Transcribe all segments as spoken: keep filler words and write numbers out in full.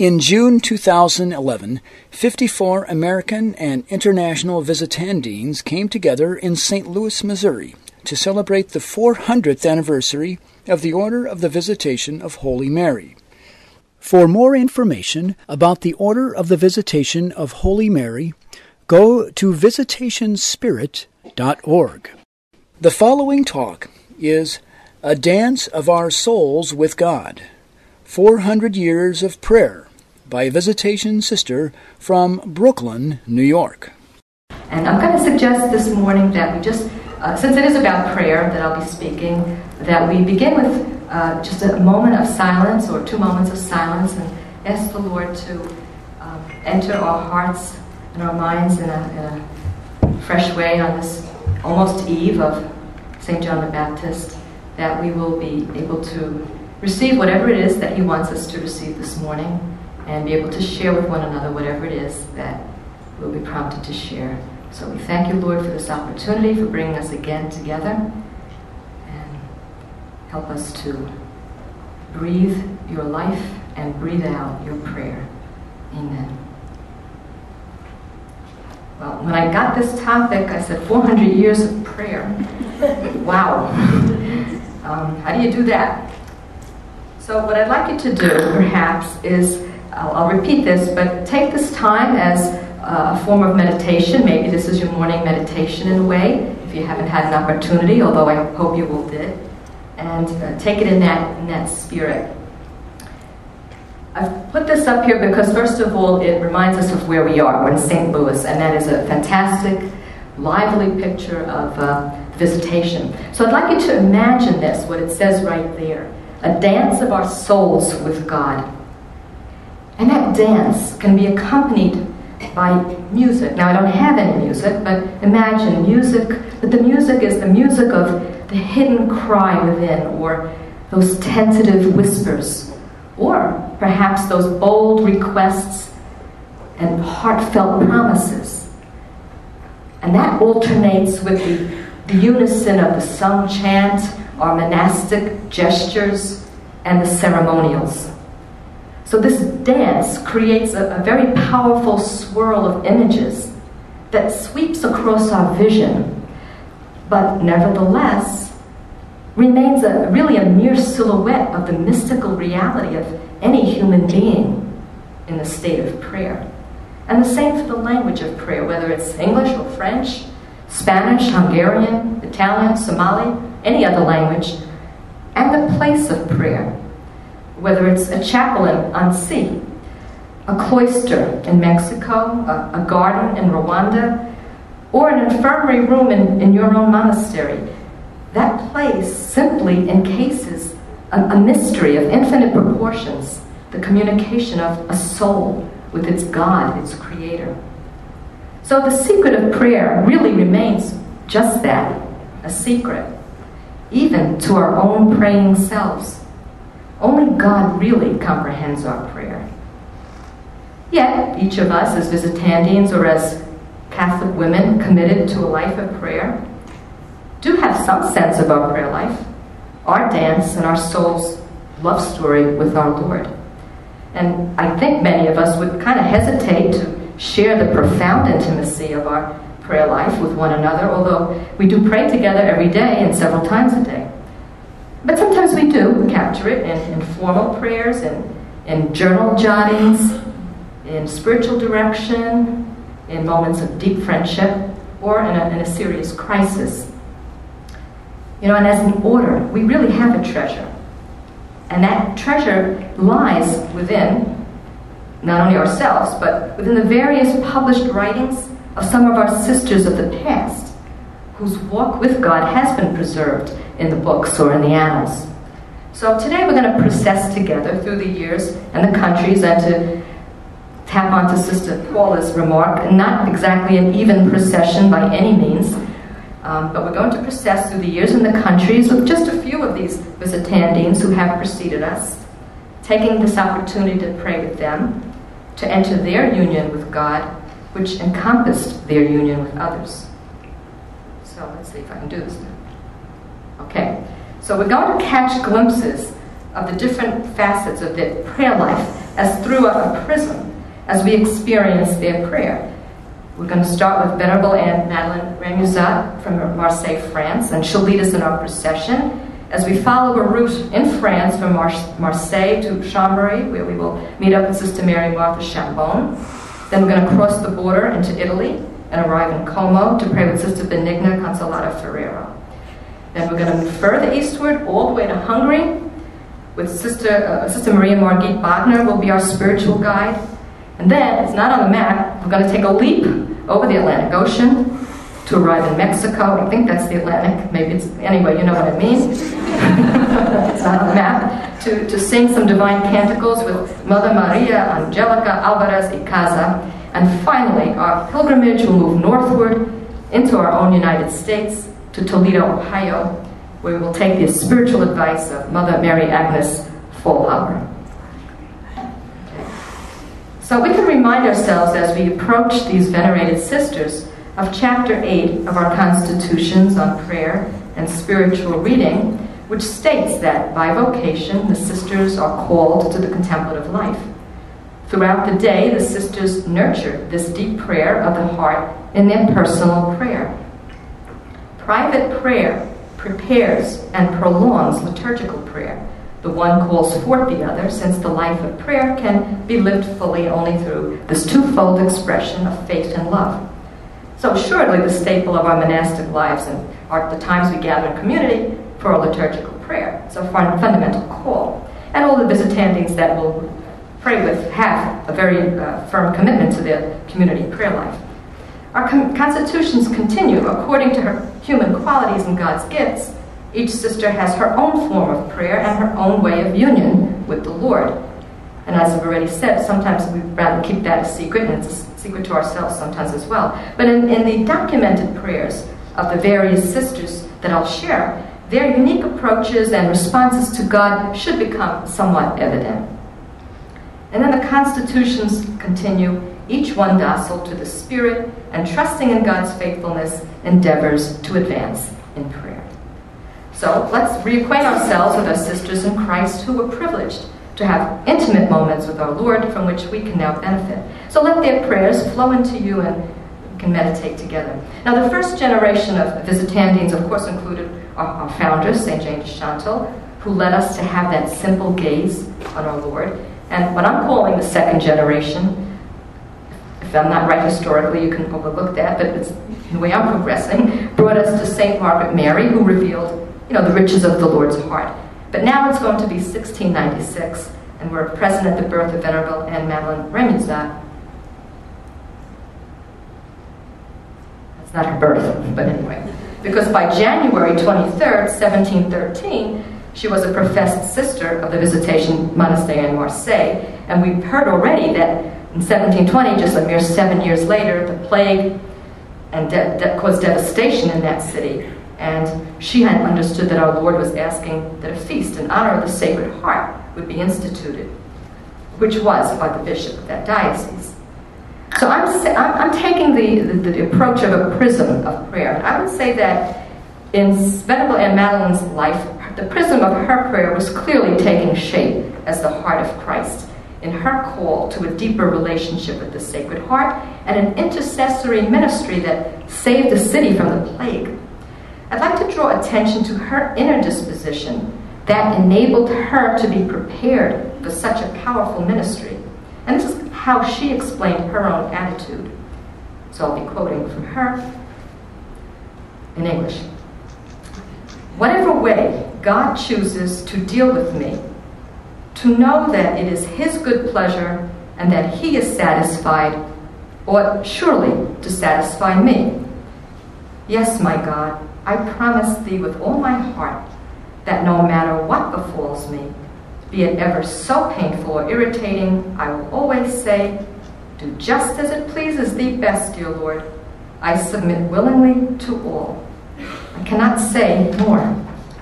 In June two thousand eleven, fifty-four American and international visitandines came together in Saint Louis, Missouri, to celebrate the four hundredth anniversary of the Order of the Visitation of Holy Mary. For more information about the Order of the Visitation of Holy Mary, go to visitation spirit dot org. The following talk is A Dance of Our Souls with God, four hundred Years of Prayer, by a Visitation Sister from Brooklyn, New York. And I'm going to suggest this morning that we just, uh, since it is about prayer that I'll be speaking, that we begin with uh, just a moment of silence or two moments of silence and ask the Lord to uh, enter our hearts and our minds in a, in a fresh way on this almost eve of Saint John the Baptist, that we will be able to receive whatever it is that he wants us to receive this morning and be able to share with one another whatever it is that we'll be prompted to share. So we thank you, Lord, for this opportunity, for bringing us again together, and help us to breathe your life and breathe out your prayer. Amen. Well, when I got this topic, I said four hundred years of prayer. Wow. Um, how do you do that? So what I'd like you to do, perhaps, is, I'll, I'll repeat this, but take this time as uh, a form of meditation. Maybe this is your morning meditation in a way, if you haven't had an opportunity, although I hope you will did. And uh, take it in that, in that spirit. I've put this up here because, first of all, it reminds us of where we are. We're in Saint Louis, and that is a fantastic, lively picture of uh, visitation. So I'd like you to imagine this, what it says right there. A dance of our souls with God. And that dance can be accompanied by music. Now, I don't have any music, but imagine music, but the music is the music of the hidden cry within, or those tentative whispers, or perhaps those bold requests and heartfelt promises. And that alternates with the, the unison of the sung chant, our monastic gestures, and the ceremonials. So this dance creates a, a very powerful swirl of images that sweeps across our vision, but nevertheless remains a, really a mere silhouette of the mystical reality of any human being in the state of prayer. And the same for the language of prayer, whether it's English or French, Spanish, Hungarian, Italian, Somali, any other language, and the place of prayer, whether it's a chapel in Annecy, a cloister in Mexico, a, a garden in Rwanda, or an infirmary room in, in your own monastery. That place simply encases a, a mystery of infinite proportions, the communication of a soul with its God, its creator. So the secret of prayer really remains just that, a secret, even to our own praying selves. Only God really comprehends our prayer. Yet, each of us as visitandines or as Catholic women committed to a life of prayer do have some sense of our prayer life, our dance, and our soul's love story with our Lord. And I think many of us would kind of hesitate to share the profound intimacy of our prayer life with one another, although we do pray together every day and several times a day. But sometimes we do capture it in informal prayers, in, in journal jottings, in spiritual direction, in moments of deep friendship, or in a, in a serious crisis. You know, and as an order, we really have a treasure. And that treasure lies within, not only ourselves, but within the various published writings of some of our sisters of the past, whose walk with God has been preserved in the books or in the annals. So today we're going to process together through the years and the countries, and to tap onto Sister Paula's remark, not exactly an even procession by any means, um, but we're going to process through the years and the countries with just a few of these visitandines who have preceded us, taking this opportunity to pray with them, to enter their union with God, which encompassed their union with others. So let's see if I can do this now. Okay, so we're going to catch glimpses of the different facets of the prayer life as through a, a prism as we experience their prayer. We're going to start with Venerable Aunt Madeleine Remusat from Marseille, France, and she'll lead us in our procession as we follow a route in France from Mar- Marseille to Chambéry, where we will meet up with Sister Mary Martha Chambon. Then we're going to cross the border into Italy and arrive in Como to pray with Sister Benigna Consolata Ferrero. Then we're going to move further eastward all the way to Hungary with Sister, uh, Sister Maria Margit Wagner will be our spiritual guide. And then, it's not on the map, we're going to take a leap over the Atlantic Ocean to arrive in Mexico. I think that's the Atlantic. Maybe it's, anyway, you know what I mean. It's not on the map. To, to sing some divine canticles with Mother Maria Angelica Alvarez y Casa. And finally, our pilgrimage will move northward into our own United States to Toledo, Ohio, where we will take the spiritual advice of Mother Mary Agnes Faulhaber. So we can remind ourselves as we approach these venerated sisters of Chapter eight of our Constitutions on Prayer and Spiritual Reading, which states that by vocation the sisters are called to the contemplative life. Throughout the day, the sisters nurture this deep prayer of the heart in their personal prayer. Private prayer prepares and prolongs liturgical prayer. The one calls forth the other, since the life of prayer can be lived fully only through this twofold expression of faith and love. So assuredly, the staple of our monastic lives and are the times we gather in community for a liturgical prayer. It's a fundamental call. And all the visitandines that we'll pray with have a very uh, firm commitment to their community prayer life. Our com- constitutions continue according to her human qualities and God's gifts. Each sister has her own form of prayer and her own way of union with the Lord. And as I've already said, sometimes we'd rather keep that a secret, and it's a secret to ourselves sometimes as well. But in, in the documented prayers of the various sisters that I'll share, their unique approaches and responses to God should become somewhat evident. And then the constitutions continue, each one docile to the Spirit and trusting in God's faithfulness endeavors to advance in prayer. So let's reacquaint ourselves with our sisters in Christ who were privileged to have intimate moments with our Lord from which we can now benefit. So let their prayers flow into you and we can meditate together. Now the first generation of visitandines, of course, included our, our founder, Saint Jane de Chantal, who led us to have that simple gaze on our Lord. And what I'm calling the second generation, if I'm not right historically, you can overlook that, but it's the way I'm progressing, brought us to Saint Margaret Mary, who revealed you know, the riches of the Lord's heart. But now it's going to be sixteen ninety-six, and we're present at the birth of Venerable Aunt Madeleine Remusat. That's not her birth, but anyway. Because by January twenty-third, seventeen thirteen, she was a professed sister of the Visitation Monastery in Marseille, and we've heard already that in seventeen twenty, just a mere seven years later, the plague and de- de- caused devastation in that city. And she had understood that our Lord was asking that a feast in honor of the Sacred Heart would be instituted, which was by the bishop of that diocese. So I'm, I'm, I'm taking the, the, the approach of a prism of prayer. And I would say that in Venerable Aunt Madeleine's life, the prism of her prayer was clearly taking shape as the heart of Christ in her call to a deeper relationship with the Sacred Heart and an intercessory ministry that saved the city from the plague. I'd like to draw attention to her inner disposition that enabled her to be prepared for such a powerful ministry. And this is how she explained her own attitude. So I'll be quoting from her in English. Whatever way God chooses to deal with me, to know that it is His good pleasure and that He is satisfied ought surely to satisfy me. Yes, my God, I promise Thee with all my heart that no matter what befalls me, be it ever so painful or irritating, I will always say, do just as it pleases Thee best, dear Lord. I submit willingly to all. I cannot say more.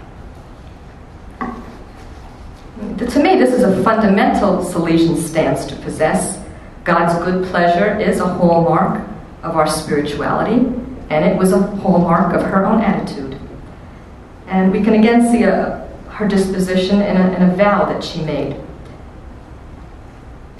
To me, this is a fundamental Salesian stance to possess. God's good pleasure is a hallmark of our spirituality, and it was a hallmark of her own attitude. And we can again see a, her disposition in a, in a vow that she made.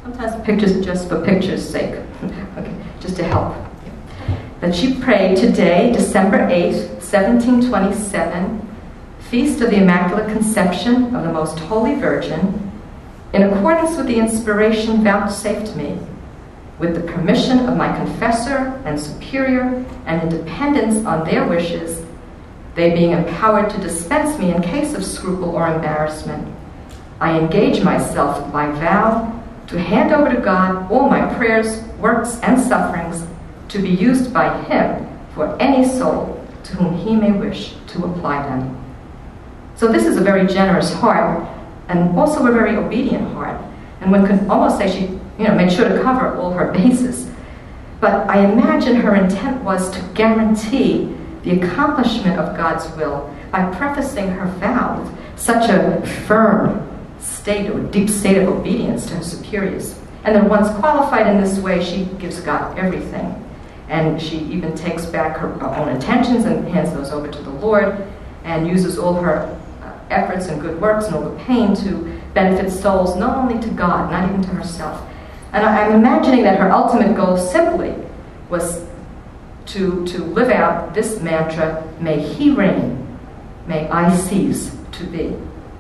Sometimes pictures are just for picture's sake, okay, just to help. But she prayed today, December eighth, seventeen twenty-seven, Feast of the Immaculate Conception of the Most Holy Virgin, in accordance with the inspiration vouchsafed me, with the permission of my confessor and superior, and in dependence on their wishes, they being empowered to dispense me in case of scruple or embarrassment, I engage myself by vow to hand over to God all my prayers, works, and sufferings to be used by Him for any soul to whom He may wish to apply them. So this is a very generous heart, and also a very obedient heart. And one can almost say she, you know, made sure to cover all her bases. But I imagine her intent was to guarantee the accomplishment of God's will by prefacing her vow with such a firm state or deep state of obedience to her superiors. And then once qualified in this way, she gives God everything. And she even takes back her, her own intentions and hands those over to the Lord, and uses all her uh, efforts and good works and all the pain to benefit souls, not only to God, not even to herself. And I, I'm imagining that her ultimate goal simply was to, to live out this mantra, may He reign, may I cease to be.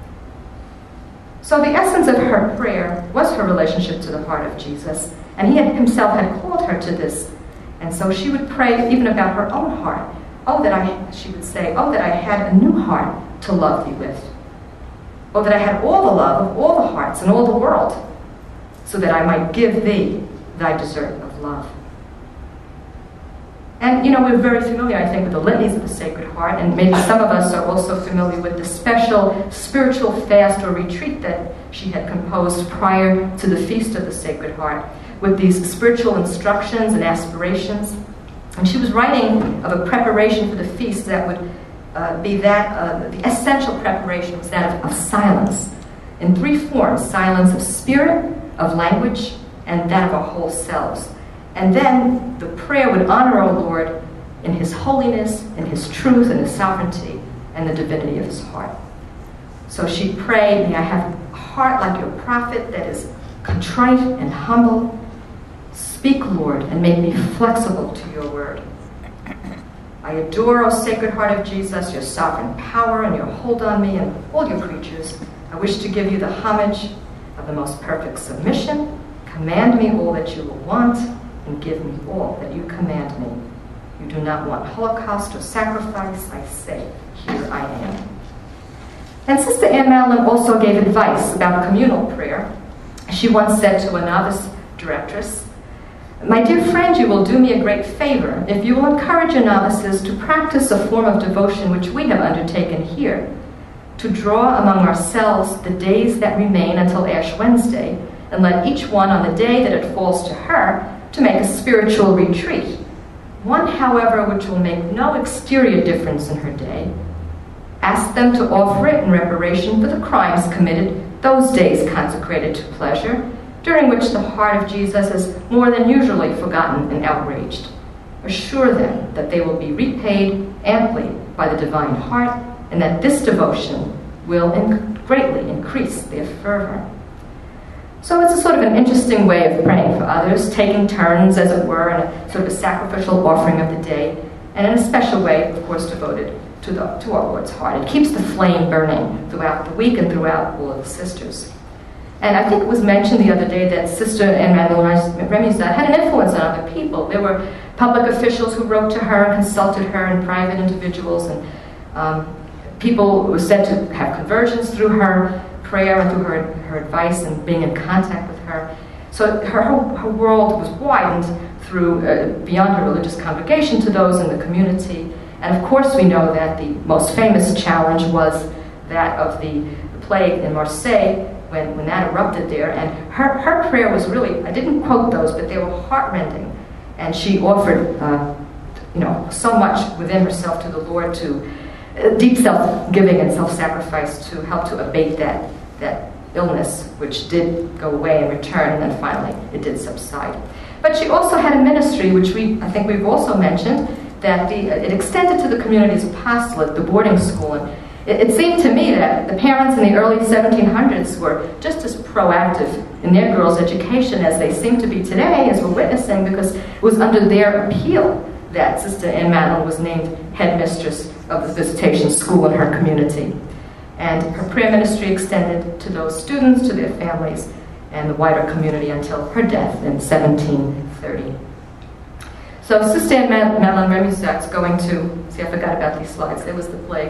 So the essence of her prayer was her relationship to the heart of Jesus, and He had, Himself had called her to this. And so she would pray even about her own heart. Oh, that I, she would say, oh, that I had a new heart to love Thee with. Oh, that I had all the love of all the hearts in all the world, so that I might give Thee Thy desert of love. And, you know, we're very familiar, I think, with the litanies of the Sacred Heart, and maybe some of us are also familiar with the special spiritual fast or retreat that she had composed prior to the Feast of the Sacred Heart, with these spiritual instructions and aspirations. And she was writing of a preparation for the feast that would uh, be that, uh, the essential preparation was that of, of silence, in three forms: silence of spirit, of language, and that of our whole selves. And then the prayer would honor our Lord in His holiness, in His truth, and His sovereignty, and the divinity of His heart. So she prayed, may I have a heart like Your prophet that is contrite and humble. Speak, Lord, and make me flexible to Your word. I adore, O Sacred Heart of Jesus, Your sovereign power and Your hold on me and all Your creatures. I wish to give You the homage of the most perfect submission. Command me all that You will want, and give me all that You command me. You do not want holocaust or sacrifice. I say, here I am. And Sister Anne Madeline also gave advice about communal prayer. She once said to a novice directress, my dear friend, you will do me a great favor if you will encourage your novices to practice a form of devotion which we have undertaken here, to draw among ourselves the days that remain until Ash Wednesday, and let each one on the day that it falls to her to make a spiritual retreat, one, however, which will make no exterior difference in her day. Ask them to offer it in reparation for the crimes committed those days consecrated to pleasure, during which the heart of Jesus is more than usually forgotten and outraged. Assure them that they will be repaid amply by the divine heart, and that this devotion will in- greatly increase their fervor. So it's a sort of an interesting way of praying for others, taking turns, as it were, in a sort of a sacrificial offering of the day, and in a special way, of course, devoted to, the, to our Lord's heart. It keeps the flame burning throughout the week and throughout all of the sisters. And I think it was mentioned the other day that Sister Anne Madeline Remizade had an influence on other people. There were public officials who wrote to her and consulted her, and private individuals, and um, people who were said to have conversions through her prayer and through her, her advice and being in contact with her. So her, her world was widened through, uh, beyond her religious congregation, to those in the community. And of course we know that the most famous challenge was that of the plague in Marseille, when, when that erupted there. And her, her prayer was really, I didn't quote those, but they were heart-rending. And she offered, uh, you know, so much within herself to the Lord, to uh, deep self-giving and self-sacrifice to help to abate that, that illness, which did go away and return, and then finally it did subside. But she also had a ministry, which we, I think we've also mentioned, that the, it extended to the community's apostolate, the boarding school. And it seemed to me that the parents in the early seventeen hundreds were just as proactive in their girls' education as they seem to be today, as we're witnessing, because it was under their appeal that Sister Anne Madeline was named headmistress of the visitation school in her community. And her prayer ministry extended to those students, to their families, and the wider community until her death in seventeen thirty. So Sister Anne Madeline Remusat's going to, see I forgot about these slides, there was the plague.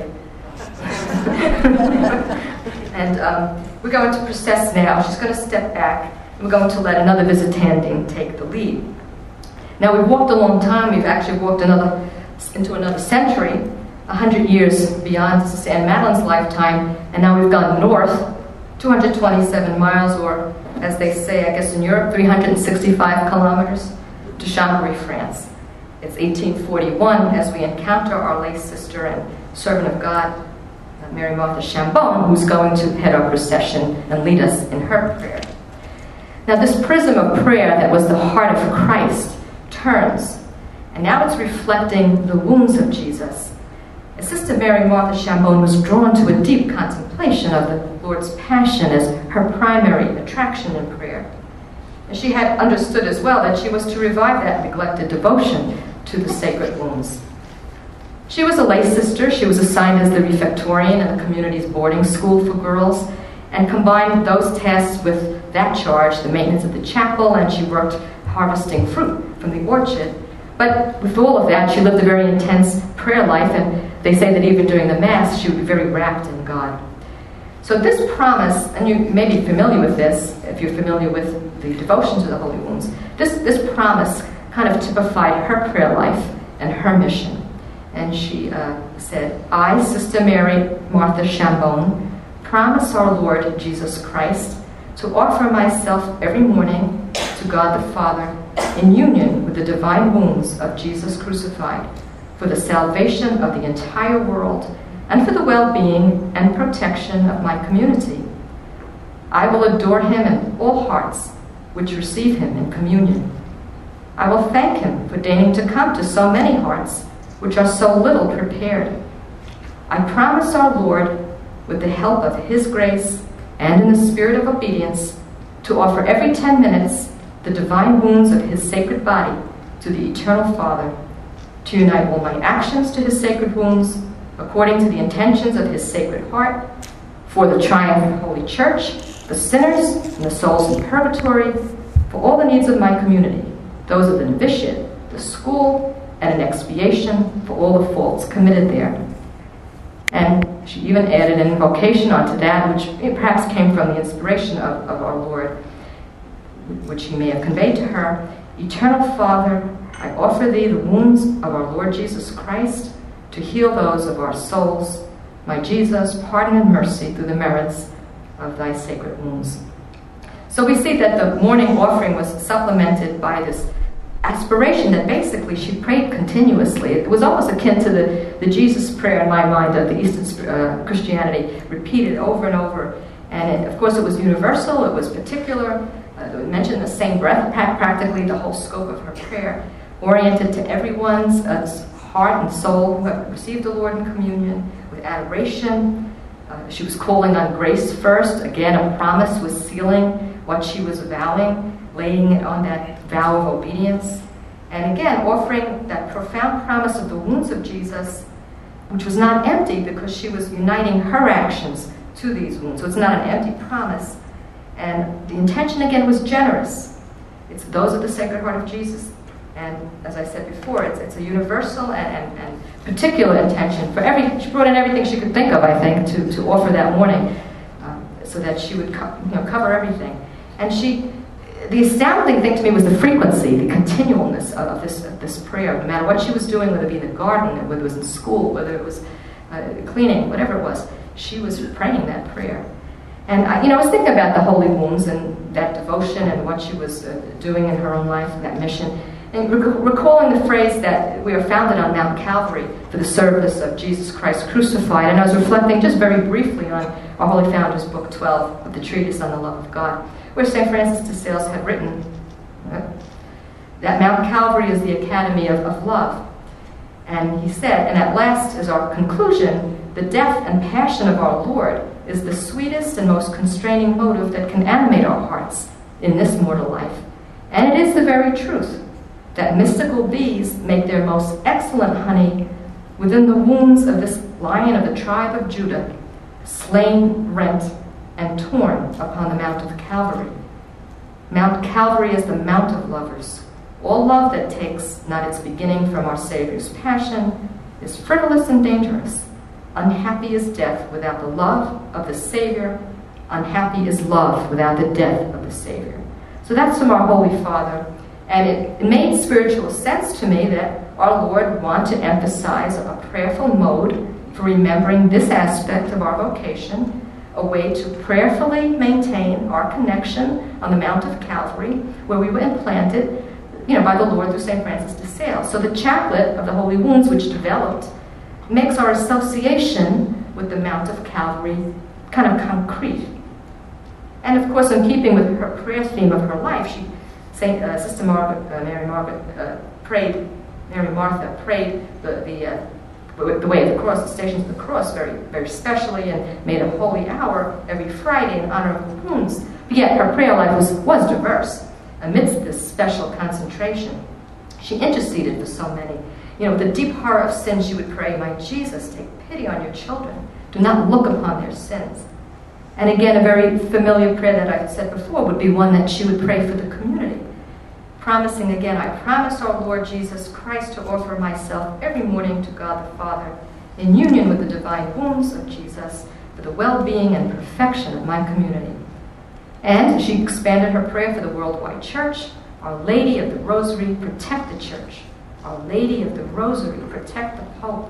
And um, we're going to process now. She's going to step back, and we're going to let another visitandine take the lead. Now we've walked a long time, we've actually walked another into another century, one hundred years beyond Sister Anne Madeline's lifetime, and now we've gone north, two hundred twenty-seven miles, or as they say, I guess in Europe, three hundred sixty-five kilometers, to Chambéry, France. It's eighteen forty-one as we encounter Our Lay Sister and Servant of God, Mary Martha Chambon, who's going to head our procession and lead us in her prayer. Now this prism of prayer that was the heart of Christ turns, and now it's reflecting the wounds of Jesus. As Sister Mary Martha Chambon was drawn to a deep contemplation of the Lord's Passion as her primary attraction in prayer. And she had understood as well that she was to revive that neglected devotion to the sacred wounds. She was a lay sister. She was assigned as the refectorian in the community's boarding school for girls, and combined those tasks with that charge, the maintenance of the chapel, and she worked harvesting fruit from the orchard. But with all of that, she lived a very intense prayer life, and they say that even during the Mass, she would be very wrapped in God. So this promise, and you may be familiar with this, if you're familiar with the devotion to the Holy Wounds, this, this promise kind of typified her prayer life and her mission. And she uh, said, I, Sister Mary Martha Chambon, promise our Lord Jesus Christ to offer myself every morning to God the Father in union with the divine wounds of Jesus crucified for the salvation of the entire world and for the well-being and protection of my community. I will adore him in all hearts which receive him in communion. I will thank him for deigning to come to so many hearts which are so little prepared. I promise our Lord, with the help of his grace and in the spirit of obedience, to offer every ten minutes the divine wounds of his sacred body to the eternal Father, to unite all my actions to his sacred wounds, according to the intentions of his sacred heart, for the triumph of the Holy Church, the sinners and the souls in purgatory, for all the needs of my community, those of the novitiate, the school, and an expiation for all the faults committed there. And she even added an invocation onto that, which perhaps came from the inspiration of, of our Lord, which he may have conveyed to her. Eternal Father, I offer thee the wounds of our Lord Jesus Christ to heal those of our souls. My Jesus, pardon and mercy through the merits of thy sacred wounds. So we see that the morning offering was supplemented by this aspiration that basically she prayed continuously. It was almost akin to the, the Jesus prayer in my mind of the Eastern uh, Christianity, repeated over and over. And it, of course it was universal, it was particular. Uh, it mentioned in the same breath practically the whole scope of her prayer, oriented to everyone's uh, heart and soul who have received the Lord in communion with adoration. Uh, she was calling on grace first. Again, a promise was sealing what she was vowing, laying it on that vow of obedience. And again, offering that profound promise of the wounds of Jesus, which was not empty because she was uniting her actions to these wounds. So it's not an empty promise. And the intention, again, was generous. It's those of the Sacred Heart of Jesus. And as I said before, it's, it's a universal and, and, and particular intention for every, she brought in everything she could think of, I think, to, to offer that morning, um, so that she would co- you know, cover everything. And she, the astounding thing to me was the frequency, the continualness of, of, this, of this prayer. No matter what she was doing, whether it be in the garden, whether it was in school, whether it was uh, cleaning, whatever it was, she was praying that prayer. And I, you know, I was thinking about the holy wounds and that devotion and what she was uh, doing in her own life, that mission. And rec- recalling the phrase that we are founded on Mount Calvary for the service of Jesus Christ crucified. And I was reflecting just very briefly on our Holy Founder's Book twelve of the Treatise on the Love of God, where Saint Francis de Sales had written uh, that Mount Calvary is the academy of, of love. And he said, and at last is our conclusion, the death and passion of our Lord is the sweetest and most constraining motive that can animate our hearts in this mortal life. And it is the very truth that mystical bees make their most excellent honey within the wounds of this lion of the tribe of Judah, slain, rent, and torn upon the Mount of Calvary. Mount Calvary is the Mount of lovers. All love that takes not its beginning from our Savior's passion is frivolous and dangerous. Unhappy is death without the love of the Savior. Unhappy is love without the death of the Savior. So that's from our Holy Father. And it, it made spiritual sense to me that our Lord would want to emphasize a prayerful mode for remembering this aspect of our vocation, a way to prayerfully maintain our connection on the Mount of Calvary, where we were implanted, you know, by the Lord through Saint Francis de Sales. So the chaplet of the Holy Wounds, which developed, makes our association with the Mount of Calvary kind of concrete. And of course, in keeping with her prayer theme of her life, she, Saint uh, Sister Margaret, uh, Mary Margaret, uh, prayed. Mary Martha prayed the the, uh, the way of the cross, the Stations of the Cross, very very specially, and made a holy hour every Friday in honor of the wounds. But yet, her prayer life was was diverse amidst this special concentration. She interceded for so many. You know, with a deep horror of sin, she would pray, "My Jesus, take pity on your children. Do not look upon their sins." And again, a very familiar prayer that I've said before would be one that she would pray for the community, promising again, "I promise our Lord Jesus Christ to offer myself every morning to God the Father in union with the divine wounds of Jesus for the well-being and perfection of my community." And she expanded her prayer for the worldwide church. "Our Lady of the Rosary, protect the church. Our Lady of the Rosary, protect the Pope."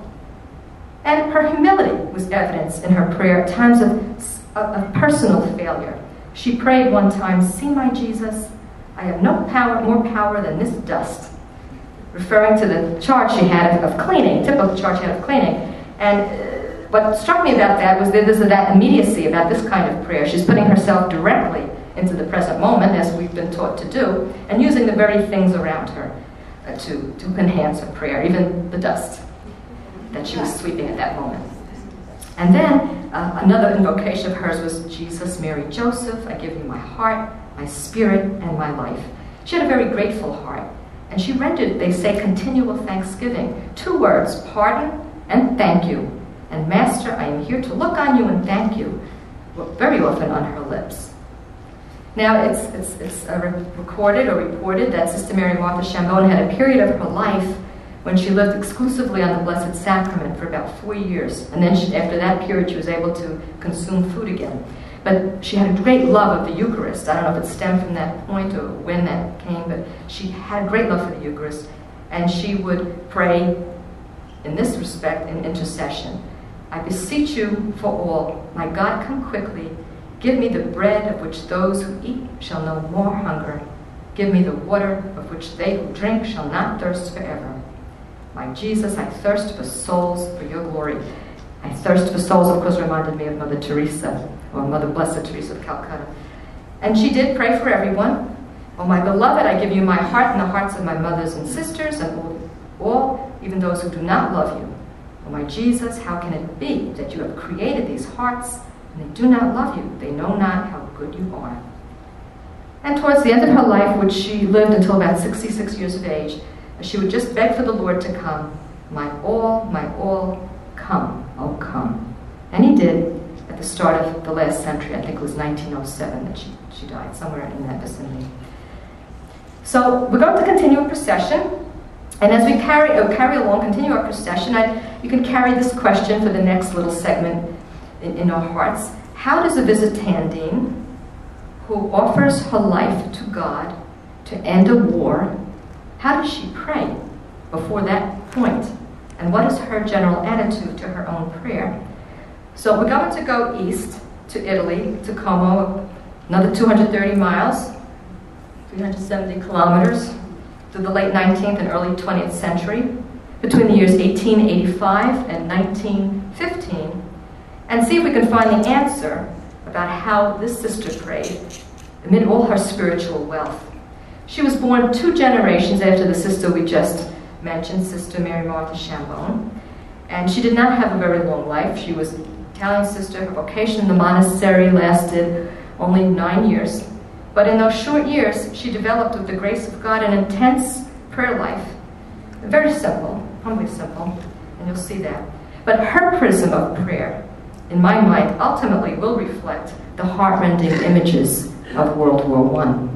And her humility was evidenced in her prayer at times of, of, of personal failure. She prayed one time, "See my Jesus, I have no power, more power than this dust," referring to the charge she had of, of cleaning, typical charge she had of cleaning. And uh, what struck me about that was that there's that immediacy about this kind of prayer. She's putting herself directly into the present moment, as we've been taught to do, and using the very things around her uh, to, to enhance her prayer, even the dust that she was sweeping at that moment. And then uh, another invocation of hers was, "Jesus, Mary, Joseph, I give you my heart, my spirit, and my life." She had a very grateful heart, and she rendered, they say, continual thanksgiving. Two words, pardon and thank you. And Master, I am here to look on you and thank you, were very often on her lips. Now, it's, it's, it's uh, recorded or reported that Sister Mary Martha Chambon had a period of her life when she lived exclusively on the Blessed Sacrament for about four years. And then she, after that period, she was able to consume food again. But she had a great love of the Eucharist. I don't know if it stemmed from that point or when that came, but she had a great love for the Eucharist. And she would pray in this respect in intercession. "I beseech you for all, my God, come quickly. Give me the bread of which those who eat shall no more hunger. Give me the water of which they who drink shall not thirst forever. My Jesus, I thirst for souls for your glory." I thirst for souls, of course, reminded me of Mother Teresa, or Mother Blessed Teresa of Calcutta. And she did pray for everyone. "Oh, my beloved, I give you my heart and the hearts of my mothers and sisters, and all, all, even those who do not love you. Oh, my Jesus, how can it be that you have created these hearts, and they do not love you? They know not how good you are." And towards the end of her life, which she lived until about sixty-six years of age, she would just beg for the Lord to come. "My all, my all, come, oh come." And he did at the start of the last century. I think it was nineteen oh seven that she, she died, somewhere in that vicinity. So we're going to continue a procession. And as we carry, uh, carry along, continue our procession, I, you can carry this question for the next little segment in, in our hearts. How does a visitandine who offers her life to God to end a war, how does she pray before that point? And what is her general attitude to her own prayer? So we're going to go east to Italy, to Como, another two hundred thirty miles, three hundred seventy kilometers, through the late nineteenth and early twentieth century, between the years eighteen eighty-five and nineteen fifteen, and see if we can find the answer about how this sister prayed amid all her spiritual wealth. She was born two generations after the sister we just mentioned, Sister Mary Martha Chambon, and she did not have a very long life. She was an Italian sister. Her vocation in the monastery lasted only nine years. But in those short years, she developed, with the grace of God, an intense prayer life. Very simple, humbly simple, and you'll see that. But her prism of prayer, in my mind, ultimately will reflect the heart-rending images of World War One.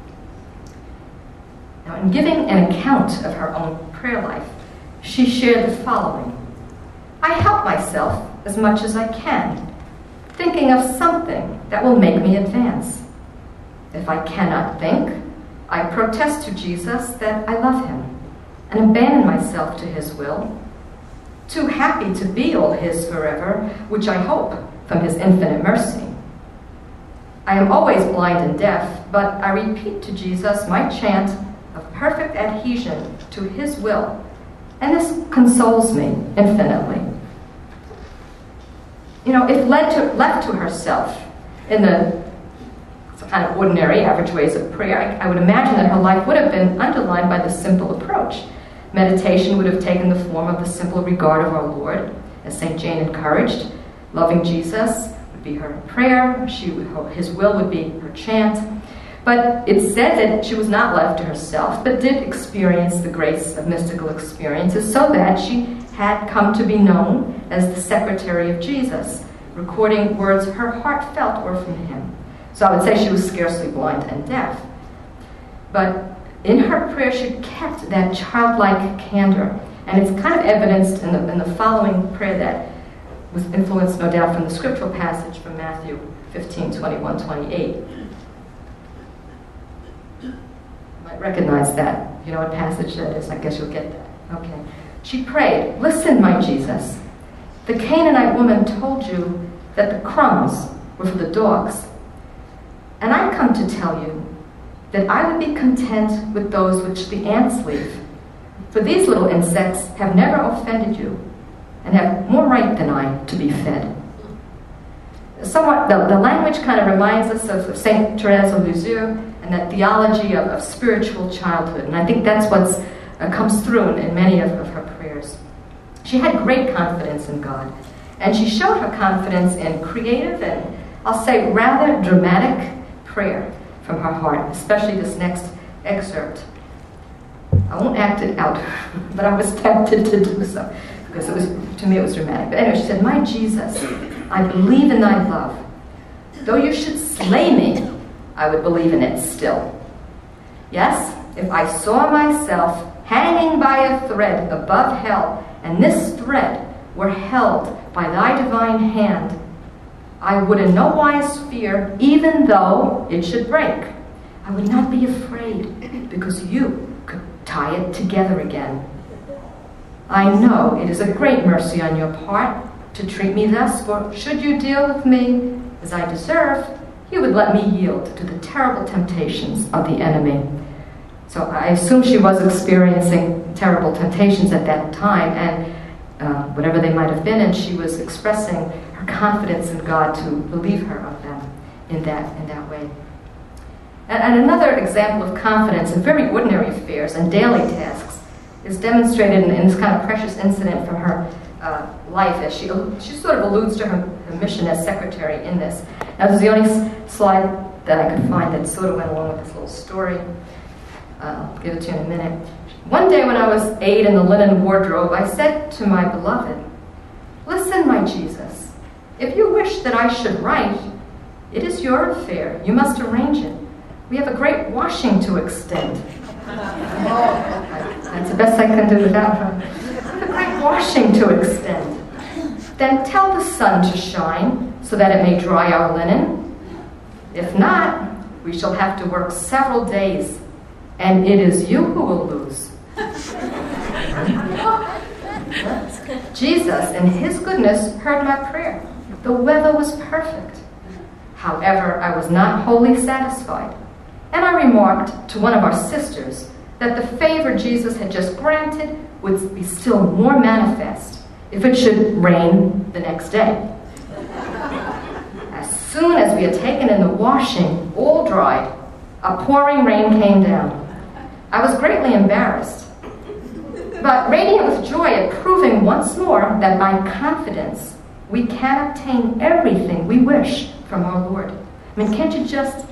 Now, in giving an account of her own prayer life, she shared the following. I help myself as much as I can, thinking of something that will make me advance. If I cannot think, I protest to Jesus that I love him and abandon myself to his will, too happy to be all his forever, which I hope from his infinite mercy. I am always blind and deaf, but I repeat to Jesus my chant of perfect adhesion to his will, and this consoles me infinitely. You know, if led to, left to herself in the kind of ordinary, average ways of prayer, I, I would imagine that her life would have been underlined by this simple approach. Meditation would have taken the form of the simple regard of our Lord, as Saint Jane encouraged. Loving Jesus would be her prayer. She would, his will would be her chant. But it said that she was not left to herself, but did experience the grace of mystical experiences, so that she had come to be known as the secretary of Jesus, recording words her heart felt were from him. So I would say she was scarcely blind and deaf. But in her prayer, she kept that childlike candor. And it's kind of evidenced in the, in the following prayer that was influenced, no doubt, from the scriptural passage from Matthew fifteen, twenty-one, twenty-eight. You might recognize that. You know what passage that is? I guess you'll get that. Okay. She prayed, listen, my Jesus. The Canaanite woman told you that the crumbs were for the dogs. And I come to tell you that I would be content with those which the ants leave. For these little insects have never offended you, and have more right than I to be fed. Somewhat, the, the language kind of reminds us of, of Saint Therese of Lisieux and that theology of, of spiritual childhood. And I think that's what uh, comes through in, in many of, of her prayers. She had great confidence in God, and she showed her confidence in creative and, I'll say, rather dramatic prayer from her heart, especially this next excerpt. I won't act it out, but I was tempted to do so, because it was, to me it was dramatic. But anyway, she said, my Jesus, I believe in thy love. Though you should slay me, I would believe in it still. Yes, if I saw myself hanging by a thread above hell, and this thread were held by thy divine hand, I would in no wise fear, even though it should break. I would not be afraid, because you could tie it together again. I know it is a great mercy on your part to treat me thus, for should you deal with me as I deserve, you would let me yield to the terrible temptations of the enemy. So I assume she was experiencing terrible temptations at that time, and uh, whatever they might have been, and she was expressing her confidence in God to relieve her of them in that, in that way. And, and another example of confidence in very ordinary affairs and daily tasks is demonstrated in, in this kind of precious incident from her uh, life, as she, she sort of alludes to her, her mission as secretary in this. Now, this is the only s- slide that I could find that sort of went along with this little story. Uh, I'll give it to you in a minute. One day when I was aide in the linen wardrobe, I said to my beloved, listen, my Jesus, if you wish that I should write, it is your affair. You must arrange it. We have a great washing to extend. That's the best I can do without her. We have a great washing to extend. Then tell the sun to shine so that it may dry our linen. If not, we shall have to work several days, and it is you who will lose. Jesus, in his goodness, heard my prayer. The weather was perfect. However, I was not wholly satisfied, and I remarked to one of our sisters that the favor Jesus had just granted would be still more manifest if it should rain the next day. As soon as we had taken in the washing, all dried, a pouring rain came down. I was greatly embarrassed, but radiant with joy at proving once more that by confidence we can obtain everything we wish from our Lord. I mean, can't you just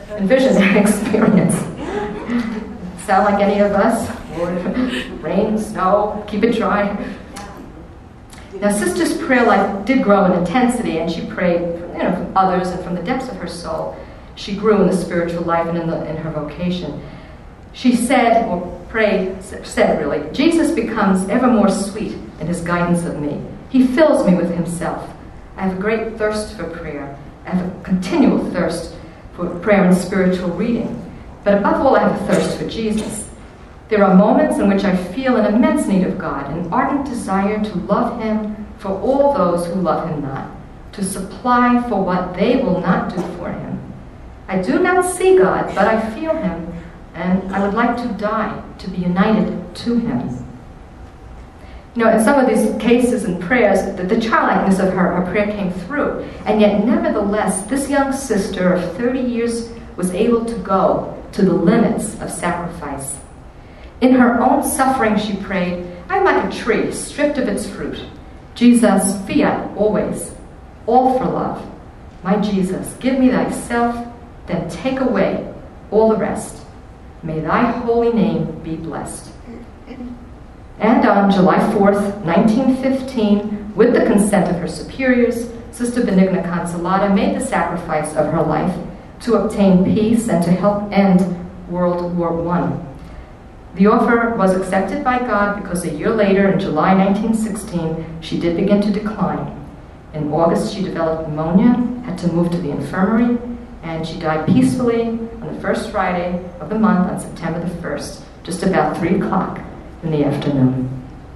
envision that experience. Sound like any of us? Rain, snow, keep it dry. Now, Sister's prayer life did grow in intensity, and she prayed, you know, from others and from the depths of her soul. She grew in the spiritual life and in, the, in her vocation. She said, or prayed, said really, Jesus becomes ever more sweet in his guidance of me. He fills me with himself. I have a great thirst for prayer. I have a continual thirst for prayer and spiritual reading. But above all, I have a thirst for Jesus. There are moments in which I feel an immense need of God, an ardent desire to love him for all those who love him not, to supply for what they will not do for him. I do not see God, but I feel him, and I would like to die to be united to him. You know, in some of these cases and prayers, the, the childlikeness of her, her prayer came through, and yet nevertheless, this young sister of thirty years was able to go to the limits of sacrifice. In her own suffering, she prayed, I'm like a tree stripped of its fruit. Jesus, fiat always, all for love. My Jesus, give me thyself, then take away all the rest. May thy holy name be blessed. And on July fourth, nineteen fifteen, with the consent of her superiors, Sister Benigna Consolata made the sacrifice of her life to obtain peace and to help end World War One. The offer was accepted by God because a year later, in July nineteen sixteen, she did begin to decline. In August, she developed pneumonia, had to move to the infirmary, and she died peacefully on the first Friday of the month on September the first, just about three o'clock in the afternoon.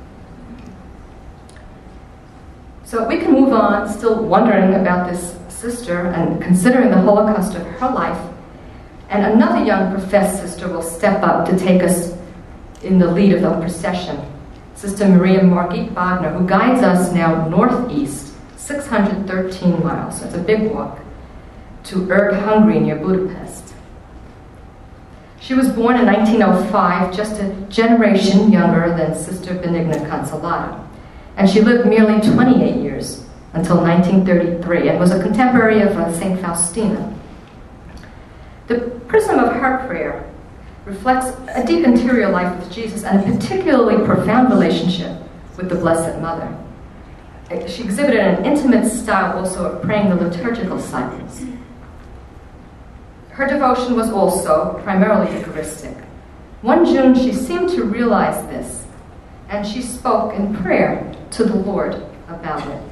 So we can move on, still wondering about this sister and considering the Holocaust of her life. And another young professed sister will step up to take us in the lead of the procession. Sister Maria Margit Wagner, who guides us now northeast, six hundred thirteen miles, so it's a big walk, to Erg, Hungary, near Budapest. She was born in nineteen oh five, just a generation younger than Sister Benigna Consolata, and she lived merely twenty-eight years until nineteen thirty-three, and was a contemporary of uh, Saint Faustina. The prism of her prayer reflects a deep interior life with Jesus and a particularly profound relationship with the Blessed Mother. She exhibited an intimate style also of praying the liturgical cycles. Her devotion was also primarily Eucharistic. One June, she seemed to realize this, and she spoke in prayer to the Lord about it.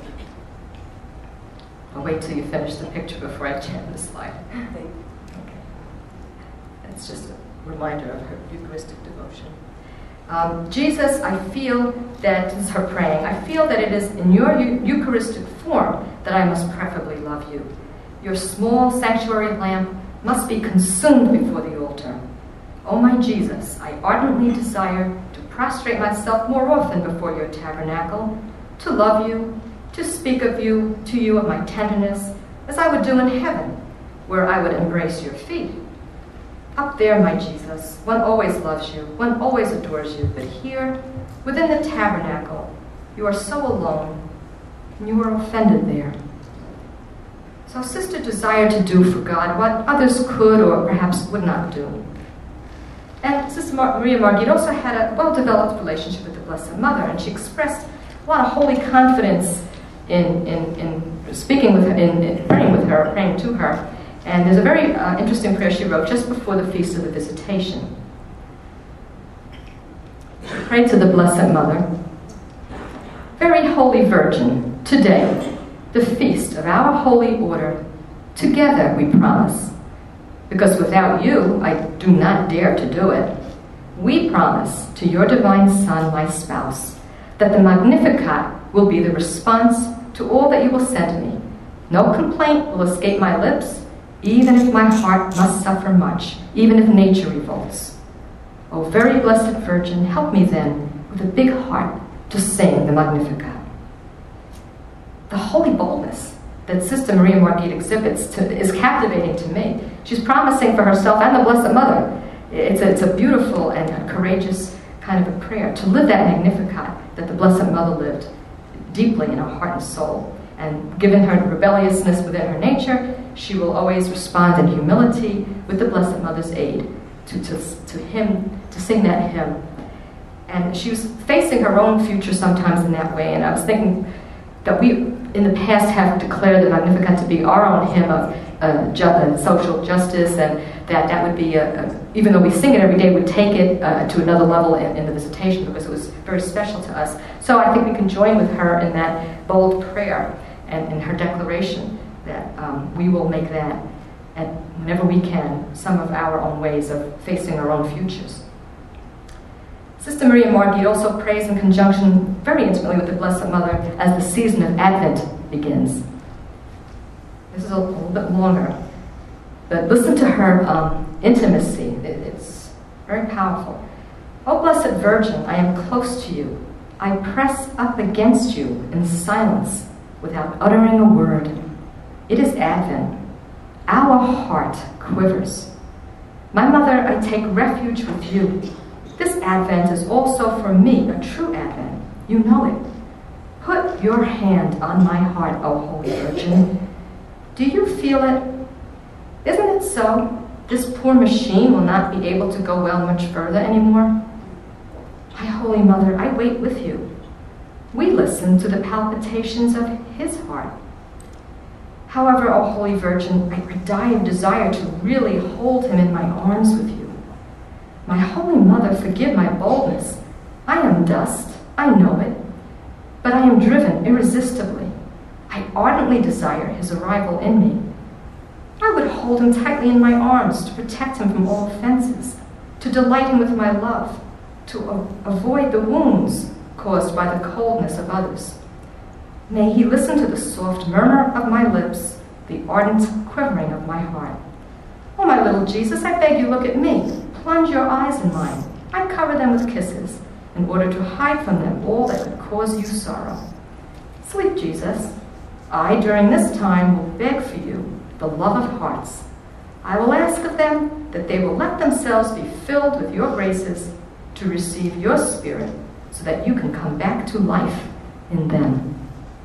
I'll wait till you finish the picture before I chant the slide. Okay. That's just a reminder of her Eucharistic devotion. Um, Jesus, I feel that, this is her praying, I feel that it is in your eu- Eucharistic form that I must preferably love you. Your small sanctuary lamp must be consumed before the altar. Oh my Jesus, I ardently desire to prostrate myself more often before your tabernacle, to love you, to speak of you, to you of my tenderness, as I would do in heaven, where I would embrace your feet. Up there, my Jesus, one always loves you, one always adores you, but here, within the tabernacle, you are so alone, and you are offended there. So Sister desired to do for God what others could or perhaps would not do. And Sister Mar- Maria Margit also had a well-developed relationship with the Blessed Mother, and she expressed a lot of holy confidence in, in, in speaking with her, in, in praying with her, praying to her. And there's a very uh, interesting prayer she wrote just before the Feast of the Visitation. Pray to the Blessed Mother. Very Holy Virgin, today, the feast of our holy order, together we promise, because without you, I do not dare to do it. We promise to your divine Son, my spouse, that the Magnificat will be the response to all that you will send me. No complaint will escape my lips, even if my heart must suffer much, even if nature revolts. O very blessed Virgin, help me then, with a big heart, to sing the Magnificat. The holy boldness that Sister Maria Margit exhibits to, is captivating to me. She's promising for herself and the Blessed Mother. It's a, it's a beautiful and a courageous kind of a prayer, to live that Magnificat that the Blessed Mother lived deeply in her heart and soul. And given her rebelliousness within her nature, she will always respond in humility with the Blessed Mother's aid to, to, to hymn, to sing that hymn. And she was facing her own future sometimes in that way. And I was thinking that we, in the past, have declared the Magnificat to be our own hymn of uh, ju- uh, social justice, and that that would be, a, a, even though we sing it every day, we take it uh, to another level in, in the Visitation because it was very special to us. So I think we can join with her in that bold prayer and in her declaration that um, we will make that, and whenever we can, some of our own ways of facing our own futures. Sister Maria Margit also prays in conjunction very intimately with the Blessed Mother as the season of Advent begins. This is a little bit longer, but listen to her um, intimacy. It, it's very powerful. O Blessed Virgin, I am close to you. I press up against you in silence without uttering a word. It is Advent. Our heart quivers. My mother, I take refuge with you. This Advent is also for me a true Advent. You know it. Put your hand on my heart, O Holy Virgin. Do you feel it? Isn't it so? This poor machine will not be able to go well much further anymore. My Holy Mother, I wait with you. We listen to the palpitations of his heart. However, O Holy Virgin, I, I die of desire to really hold him in my arms with you. My Holy Mother, forgive my boldness. I am dust, I know it, but I am driven irresistibly. I ardently desire his arrival in me. I would hold him tightly in my arms to protect him from all offenses, to delight him with my love, to a- avoid the wounds caused by the coldness of others. May he listen to the soft murmur of my lips, the ardent quivering of my heart. Oh, my little Jesus, I beg you, look at me. Plunge your eyes in mine. I cover them with kisses, in order to hide from them all that could cause you sorrow. Sleep, Jesus. I, during this time, will beg for you the love of hearts. I will ask of them that they will let themselves be filled with your graces to receive your Spirit, so that you can come back to life in them.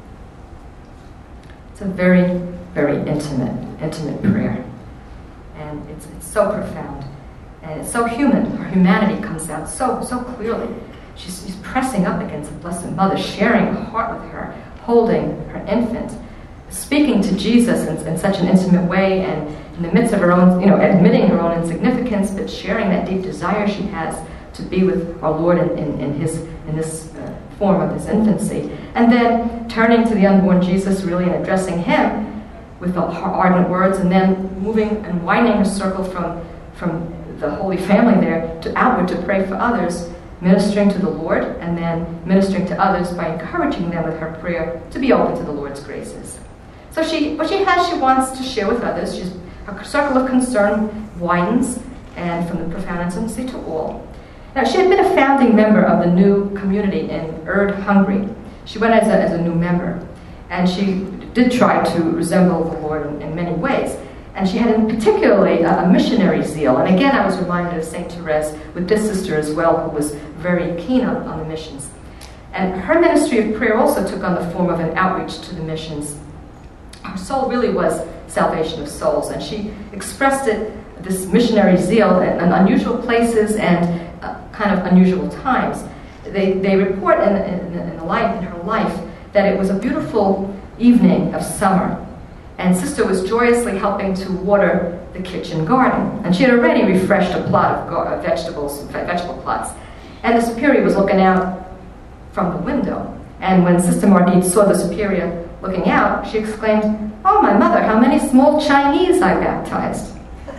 It's a very, very intimate, intimate prayer. And it's, it's so profound. And it's so human. Her humanity comes out so, so clearly. She's, she's pressing up against the Blessed Mother, sharing a heart with her, holding her infant, speaking to Jesus in, in such an intimate way, and in the midst of her own, you know, admitting her own insignificance, but sharing that deep desire she has to be with our Lord in, in, in his in this uh, form of his infancy. And then turning to the unborn Jesus, really, and addressing him with the ardent words, and then moving and widening her circle from, from the Holy Family there to outward to pray for others, ministering to the Lord, and then ministering to others by encouraging them with her prayer to be open to the Lord's graces. So she, what she has, she wants to share with others. She's, her circle of concern widens, and from the profound intimacy to all. Now, she had been a founding member of the new community in Erd, Hungary. She went as a, as a new member, and she did try to resemble the Lord in, in many ways. And she had in particularly a, a missionary zeal. And again, I was reminded of Saint Therese with this sister as well, who was very keen on, on the missions. And her ministry of prayer also took on the form of an outreach to the missions. Her soul really was salvation of souls, and she expressed it, this missionary zeal, in, in unusual places and uh, kind of unusual times. They, they report in, in, in, the life, in her life that it was a beautiful evening of summer, and Sister was joyously helping to water the kitchen garden. And she had already refreshed a plot of gar- vegetables, vegetable plots. And the Superior was looking out from the window. And when Sister Margit saw the Superior looking out, she exclaimed, "Oh, my mother, how many small Chinese I baptized."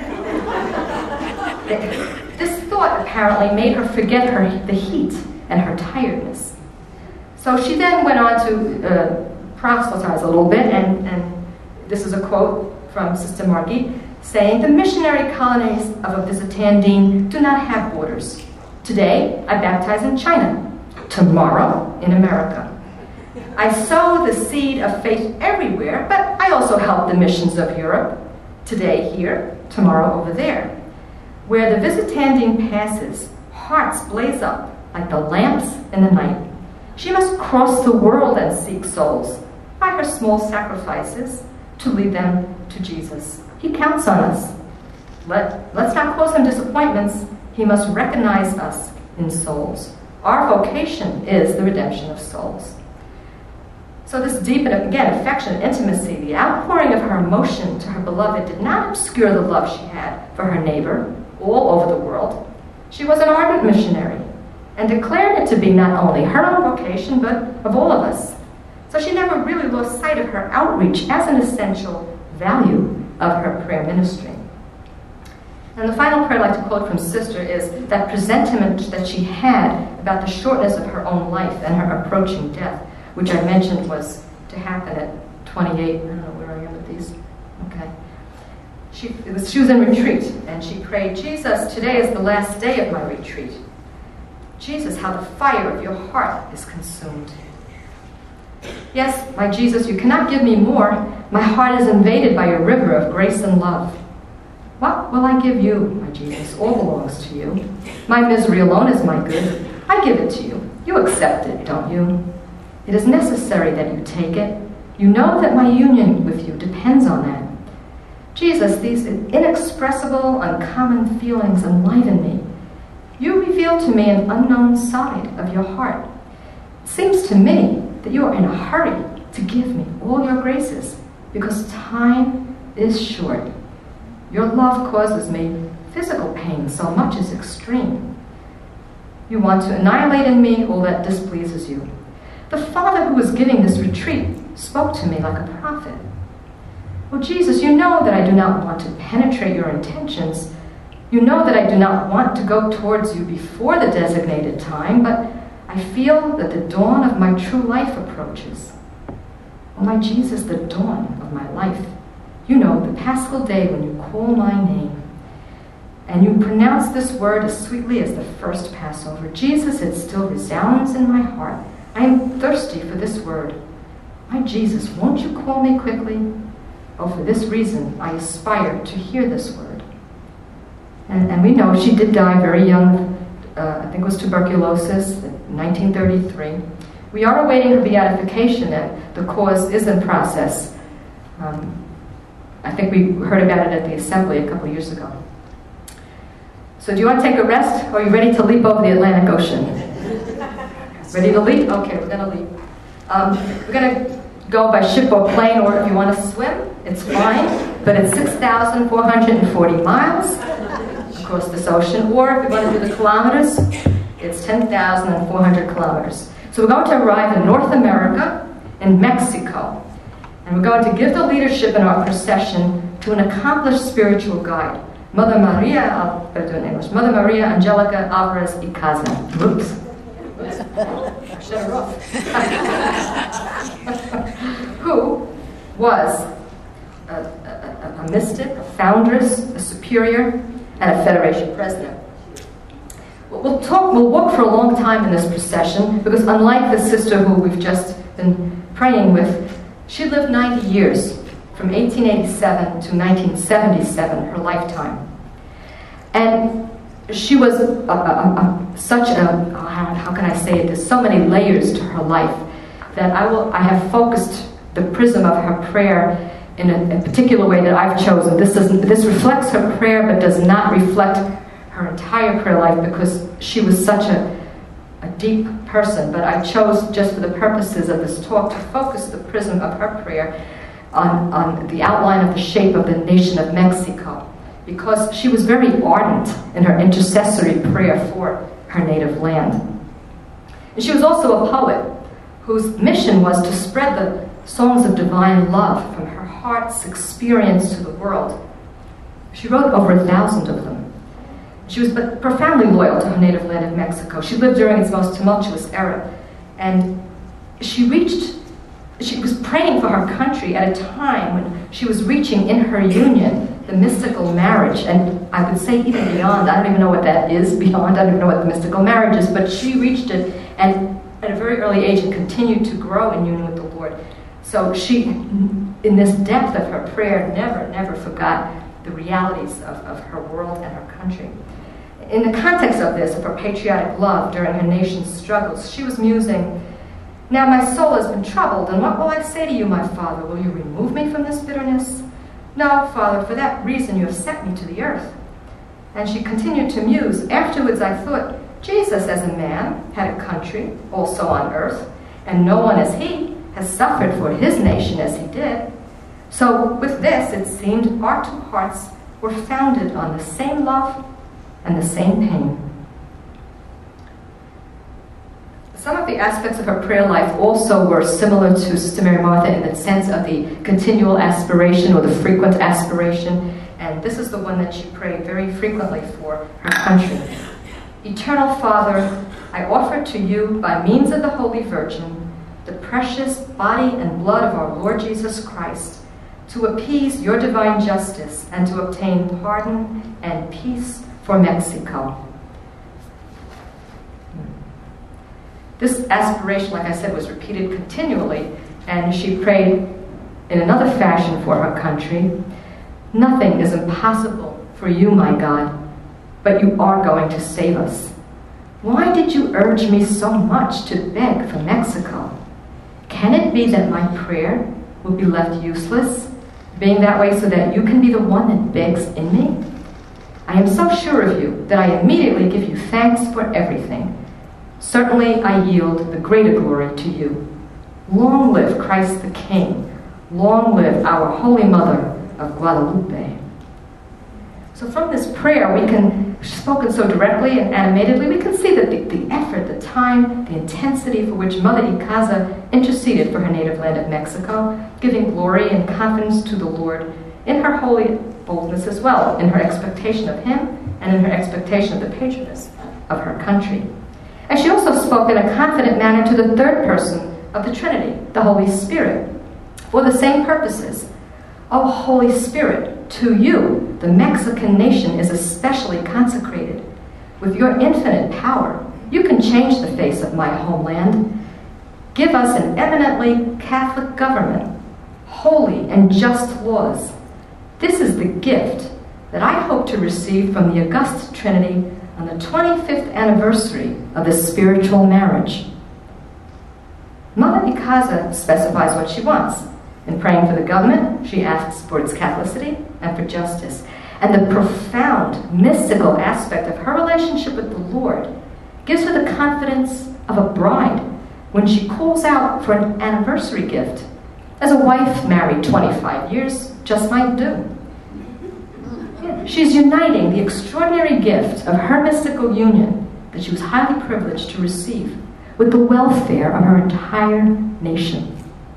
This thought apparently made her forget her the heat and her tiredness. So she then went on to uh, proselytize a little bit, and, and this is a quote from Sister Margit, saying, "The missionary colonies of a Visitandine do not have borders. Today, I baptize in China. Tomorrow, in America. I sow the seed of faith everywhere, but I also help the missions of Europe. Today here, tomorrow over there. Where the Visitandine passes, hearts blaze up like the lamps in the night. She must cross the world and seek souls. by her small sacrifices, to lead them to Jesus. He counts on us. Let, let's not cause him disappointments. He must recognize us in souls. Our vocation is the redemption of souls. So this deep and, again, affection, intimacy, the outpouring of her emotion to her beloved did not obscure the love she had for her neighbor all over the world. She was an ardent missionary and declared it to be not only her own vocation, but of all of us. So she never really lost sight of her outreach as an essential value of her prayer ministry. And the final prayer I'd like to quote from Sister is that presentiment that she had about the shortness of her own life and her approaching death, which I mentioned was to happen at twenty-eight. I don't know where I am with these. Okay. She, it was, she was in retreat, and she prayed, Jesus, today is the last day of my retreat. Jesus, how the fire of your heart is consumed. Yes, my Jesus, you cannot give me more. My heart is invaded by a river of grace and love. What will I give you, my Jesus? All belongs to you. My misery alone is my good. I give it to you. You accept it, don't you? It is necessary that you take it. You know that my union with you depends on that. Jesus, these inexpressible, uncommon feelings enliven me. You reveal to me an unknown side of your heart. It seems to me that you are in a hurry to give me all your graces, because time is short. Your love causes me physical pain so much as extreme. You want to annihilate in me all that displeases you. The Father who was giving this retreat spoke to me like a prophet. Oh, Jesus, you know that I do not want to penetrate your intentions. You know that I do not want to go towards you before the designated time, but I feel that the dawn of my true life approaches. Oh, my Jesus, the dawn of my life. You know, the Paschal day when you call my name. And you pronounce this word as sweetly as the first Passover. Jesus, it still resounds in my heart. I am thirsty for this word. My Jesus, won't you call me quickly? Oh, for this reason, I aspire to hear this word. And, and we know she did die very young. Uh, I think it was tuberculosis, in nineteen thirty-three. We are awaiting her beatification, and the cause is in process. Um, I think we heard about it at the assembly a couple of years ago. So do you want to take a rest, or are you ready to leap over the Atlantic Ocean? Ready to leap? Okay, we're going to leap. Um, we're going to go by ship or plane, or if you want to swim, it's fine, but it's six thousand four hundred forty miles across this ocean, or if you want to do the kilometers, it's ten thousand four hundred kilometers. So we're going to arrive in North America, in Mexico, and we're going to give the leadership in our procession to an accomplished spiritual guide, Mother Maria, I'll better do it in English, Mother Maria Angelica Alvarez y Casa. Oops. I shut her off. Who was a, a, a mystic, a foundress, a superior, and a Federation president. We'll talk, we'll walk for a long time in this procession, because unlike the sister who we've just been praying with, she lived ninety years, from eighteen eighty-seven to nineteen seventy-seven, her lifetime. And she was a, a, a, a, such a, how, how can I say it, there's so many layers to her life, that I will I have focused the prism of her prayer in a, a particular way that I've chosen. This doesn't this reflects her prayer, but does not reflect her entire prayer life, because she was such a, a deep person. But I chose, just for the purposes of this talk, to focus the prism of her prayer on, on the outline of the shape of the nation of Mexico, because she was very ardent in her intercessory prayer for her native land. And she was also a poet whose mission was to spread the songs of divine love from her heart's experience to the world. She wrote over a thousand of them. She was profoundly loyal to her native land of Mexico. She lived during its most tumultuous era. And she reached, she was praying for her country at a time when she was reaching in her union the mystical marriage. And I would say even beyond, I don't even know what that is beyond, I don't even know what the mystical marriage is, but she reached it, and at a very early age and continued to grow in union with the Lord. So she, in this depth of her prayer, never, never forgot the realities of, of her world and her country. In the context of this, of her patriotic love during her nation's struggles, she was musing, Now my soul has been troubled, and what will I say to you, my father? Will you remove me from this bitterness? No, father, for that reason you have sent me to the earth. And she continued to muse. Afterwards I thought, Jesus as a man had a country, also on earth, and no one as he has suffered for his nation as he did. So with this it seemed our two hearts were founded on the same love and the same pain. Some of the aspects of her prayer life also were similar to Sister Mary Martha in the sense of the continual aspiration or the frequent aspiration, and this is the one that she prayed very frequently for her country. Eternal Father, I offer to you, by means of the Holy Virgin, the precious body and blood of our Lord Jesus Christ, to appease your divine justice and to obtain pardon and peace for Mexico. This aspiration, like I said, was repeated continually, and she prayed in another fashion for her country. Nothing is impossible for you, my God, but you are going to save us. Why did you urge me so much to beg for Mexico? Can it be that my prayer will be left useless, being that way so that you can be the one that begs in me? I am so sure of you that I immediately give you thanks for everything. Certainly I yield the greater glory to you. Long live Christ the King. Long live our Holy Mother of Guadalupe. So from this prayer, we can, spoken so directly and animatedly, we can see that the, the effort, the time, the intensity for which Mother Icaza interceded for her native land of Mexico, giving glory and confidence to the Lord in her holy boldness as well, in her expectation of him and in her expectation of the patroness of her country. And she also spoke in a confident manner to the third person of the Trinity, the Holy Spirit, for the same purposes. O Holy Spirit, to you, the Mexican nation is especially consecrated. With your infinite power, you can change the face of my homeland. Give us an eminently Catholic government, holy and just laws. This is the gift that I hope to receive from the August Trinity on the twenty-fifth anniversary of the spiritual marriage. Mother Icaza specifies what she wants. In praying for the government, she asks for its Catholicity and for justice. And the profound, mystical aspect of her relationship with the Lord gives her the confidence of a bride when she calls out for an anniversary gift, as a wife married twenty-five years just might do. She's uniting the extraordinary gift of her mystical union that she was highly privileged to receive with the welfare of her entire nation.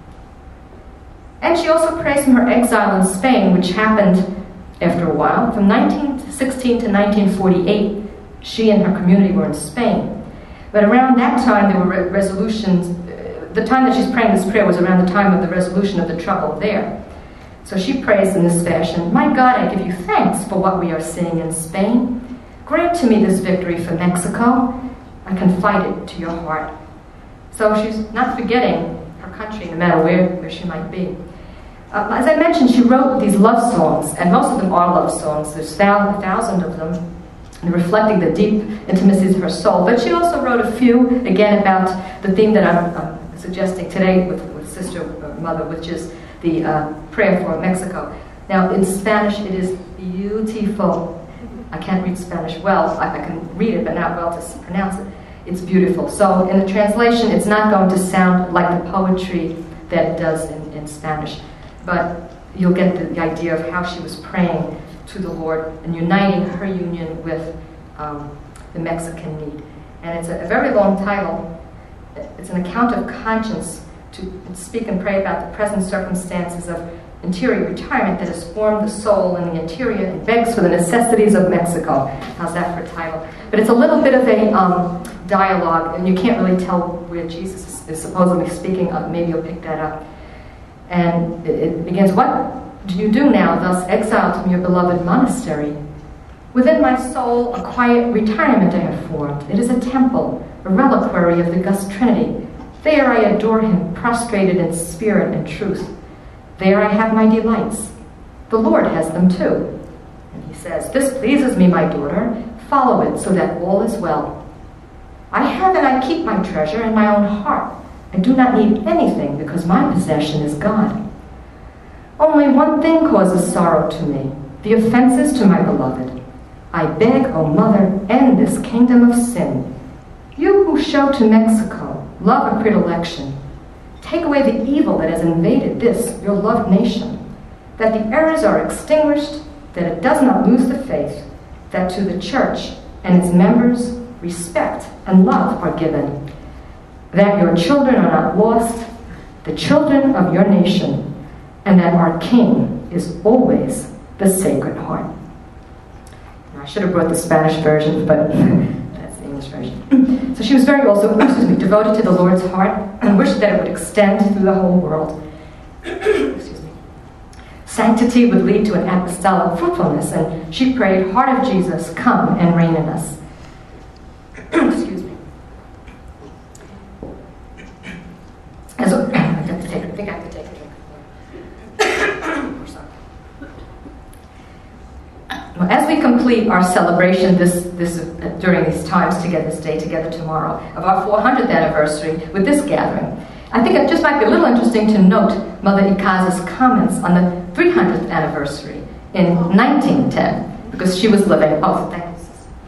And she also prays from her exile in Spain, which happened after a while. From nineteen sixteen to nineteen forty-eight, she and her community were in Spain. But around that time, there were re- resolutions. Uh, the time that she's praying this prayer was around the time of the resolution of the trouble there. So she prays in this fashion, My God, I give you thanks for what we are seeing in Spain. Grant to me this victory for Mexico. I confide it to your heart. So she's not forgetting her country, no matter where, where she might be. Uh, as I mentioned, she wrote these love songs, and most of them are love songs. There's a thousand of them, reflecting the deep intimacies of her soul. But she also wrote a few, again, about the theme that I'm, I'm suggesting today with, with Sister Mother, which is the uh, prayer for Mexico. Now, in Spanish, it is beautiful. I can't read Spanish well. I, I can read it, but not well to pronounce it. It's beautiful. So in the translation, it's not going to sound like the poetry that it does in, in Spanish. But you'll get the, the idea of how she was praying to the Lord and uniting her union with um, the Mexican need. And it's a, a very long title. It's an account of conscience to speak and pray about the present circumstances of interior retirement that has formed the soul in the interior and begs for the necessities of Mexico. How's that for a title? But it's a little bit of a um, dialogue, and you can't really tell where Jesus is supposedly speaking. Uh, maybe you'll pick that up. And it, it begins, What do you do now, thus exiled from your beloved monastery? Within my soul, a quiet retirement I have formed. It is a temple, a reliquary of the August Trinity. There I adore him, prostrated in spirit and truth. There I have my delights. The Lord has them too. And he says, This pleases me, my daughter. Follow it so that all is well. I have and I keep my treasure in my own heart. I do not need anything because my possession is God. Only one thing causes sorrow to me, the offenses to my beloved. I beg, O Mother, end this kingdom of sin. You who show to Mexico love of predilection, take away the evil that has invaded this, your loved nation, that the errors are extinguished, that it does not lose the faith, that to the church and its members respect and love are given, that your children are not lost, the children of your nation, and that our King is always the Sacred Heart. Now, I should have brought the Spanish version, but that's the English version. So she was very also, excuse me, devoted to the Lord's heart and wished that it would extend through the whole world. Excuse me. Sanctity would lead to an apostolic fruitfulness, and she prayed, Heart of Jesus, come and reign in us. Excuse me. As a, I have to take, I think I have to take a drink. Well, as we complete our celebration this, this uh, during these times together, this day together tomorrow, of our four hundredth anniversary with this gathering, I think it just might be a little interesting to note Mother Icaza's comments on the three hundredth anniversary in nineteen ten, because she was living. Oh, thank you.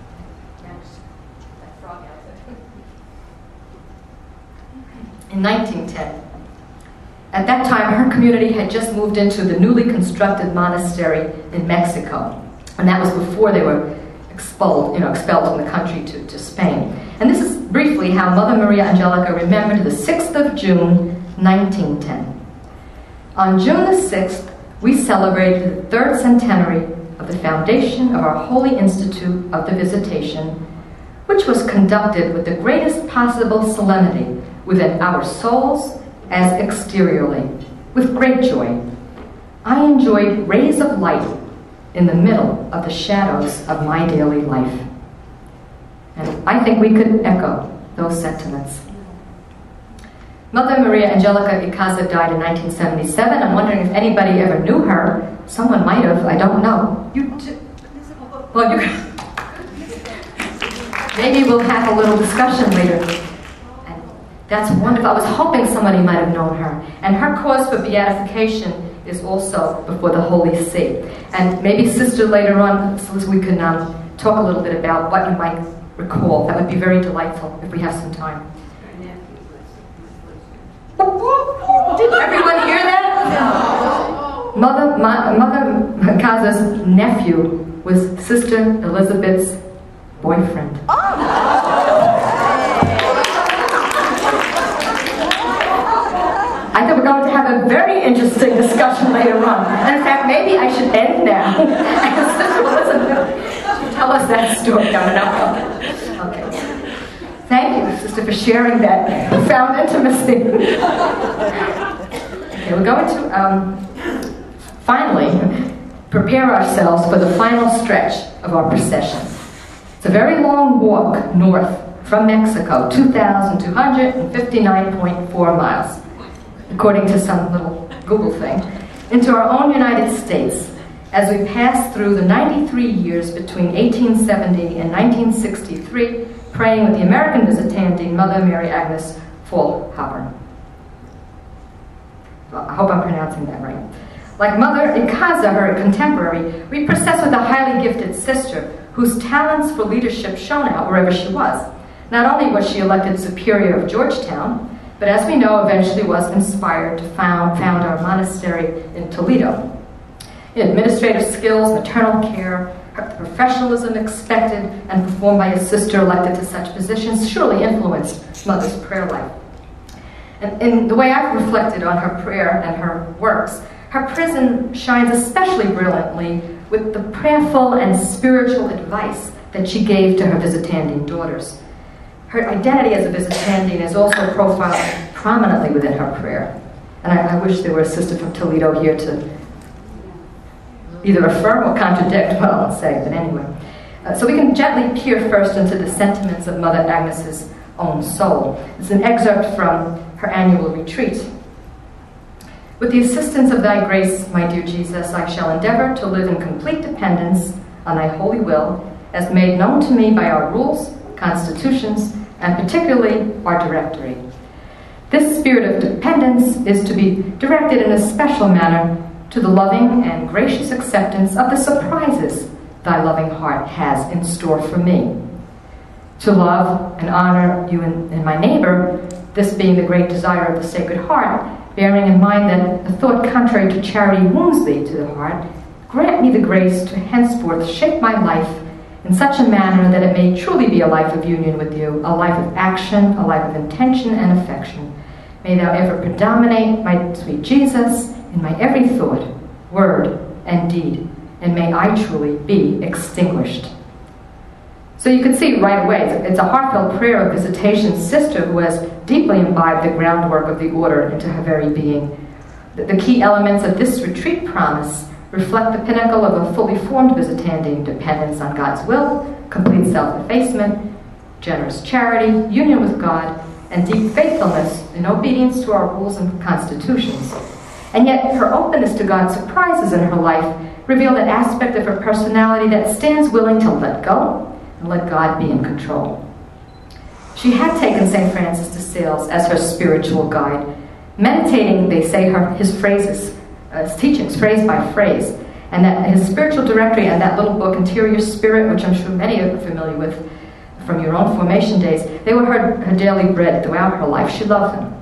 In nineteen ten. At that time, her community had just moved into the newly constructed monastery in Mexico, and that was before they were expelled, you know, expelled from the country to, to Spain. And this is briefly how Mother Maria Angelica remembered the sixth of June, nineteen ten. On June the sixth, we celebrated the third centenary of the foundation of our Holy Institute of the Visitation, which was conducted with the greatest possible solemnity within our souls as exteriorly, with great joy. I enjoyed rays of light in the middle of the shadows of my daily life. And I think we could echo those sentiments. Mother Maria Angelica Icaza died in nineteen seventy-seven. I'm wondering if anybody ever knew her. Someone might have, I don't know. You t- well, you maybe we'll have a little discussion later. That's wonderful. I was hoping somebody might have known her. And her cause for beatification is also before the Holy See. And maybe, Sister, later on, so we can um, talk a little bit about what you might recall. That would be very delightful if we have some time. Did everyone hear that? Mother, my, Mother Icaza's nephew was Sister Elizabeth's boyfriend. I think we're going to have a very interesting discussion later on. And in fact, maybe I should end now. And Sister Elizabeth, tell us that story. No, no, no. Okay. Thank you, Sister, for sharing that profound intimacy. Okay, we're going to um, finally prepare ourselves for the final stretch of our procession. It's a very long walk north from Mexico, two thousand two hundred fifty-nine point four miles. According to some little Google thing, into our own United States, as we pass through the ninety-three years between eighteen seventy and nineteen sixty-three, praying with the American Visitandine Mother Mary Agnes Faulhaber. Well, I hope I'm pronouncing that right. Like Mother Icaza, her contemporary, we process with a highly gifted sister whose talents for leadership shone out wherever she was. Not only was she elected Superior of Georgetown, but as we know, eventually was inspired to found, found our monastery in Toledo. In administrative skills, maternal care, her professionalism expected and performed by a sister elected to such positions surely influenced Mother's prayer life. And in the way I've reflected on her prayer and her works, her prism shines especially brilliantly with the prayerful and spiritual advice that she gave to her Visitandine daughters. Her identity as a Visitandine is also profiled prominently within her prayer. And I, I wish there were a sister from Toledo here to either affirm or contradict what I'll say, but anyway. Uh, so we can gently peer first into the sentiments of Mother Agnes's own soul. It's an excerpt from her annual retreat. With the assistance of thy grace, my dear Jesus, I shall endeavor to live in complete dependence on thy holy will, as made known to me by our rules, constitutions, and particularly our directory. This spirit of dependence is to be directed in a special manner to the loving and gracious acceptance of the surprises thy loving heart has in store for me. To love and honor you and, and my neighbor, this being the great desire of the Sacred Heart, bearing in mind that a thought contrary to charity wounds thee to the heart, grant me the grace to henceforth shape my life in such a manner that it may truly be a life of union with you, a life of action, a life of intention and affection. May thou ever predominate, my sweet Jesus, in my every thought, word, and deed, and may I truly be extinguished. So you can see right away, it's a heartfelt prayer of visitation sister who has deeply imbibed the groundwork of the order into her very being. The key elements of this retreat promise reflect the pinnacle of a fully formed visitandine: dependence on God's will, complete self-effacement, generous charity, union with God, and deep faithfulness in obedience to our rules and constitutions. And yet her openness to God's surprises in her life revealed an aspect of her personality that stands willing to let go and let God be in control. She had taken Saint Francis de Sales as her spiritual guide, meditating, they say, her his phrases, uh, his teachings, phrase by phrase, and that his spiritual directory and that little book, Interior Spirit, which I'm sure many are familiar with from your own formation days, they were her, her daily bread throughout her life. She loved them.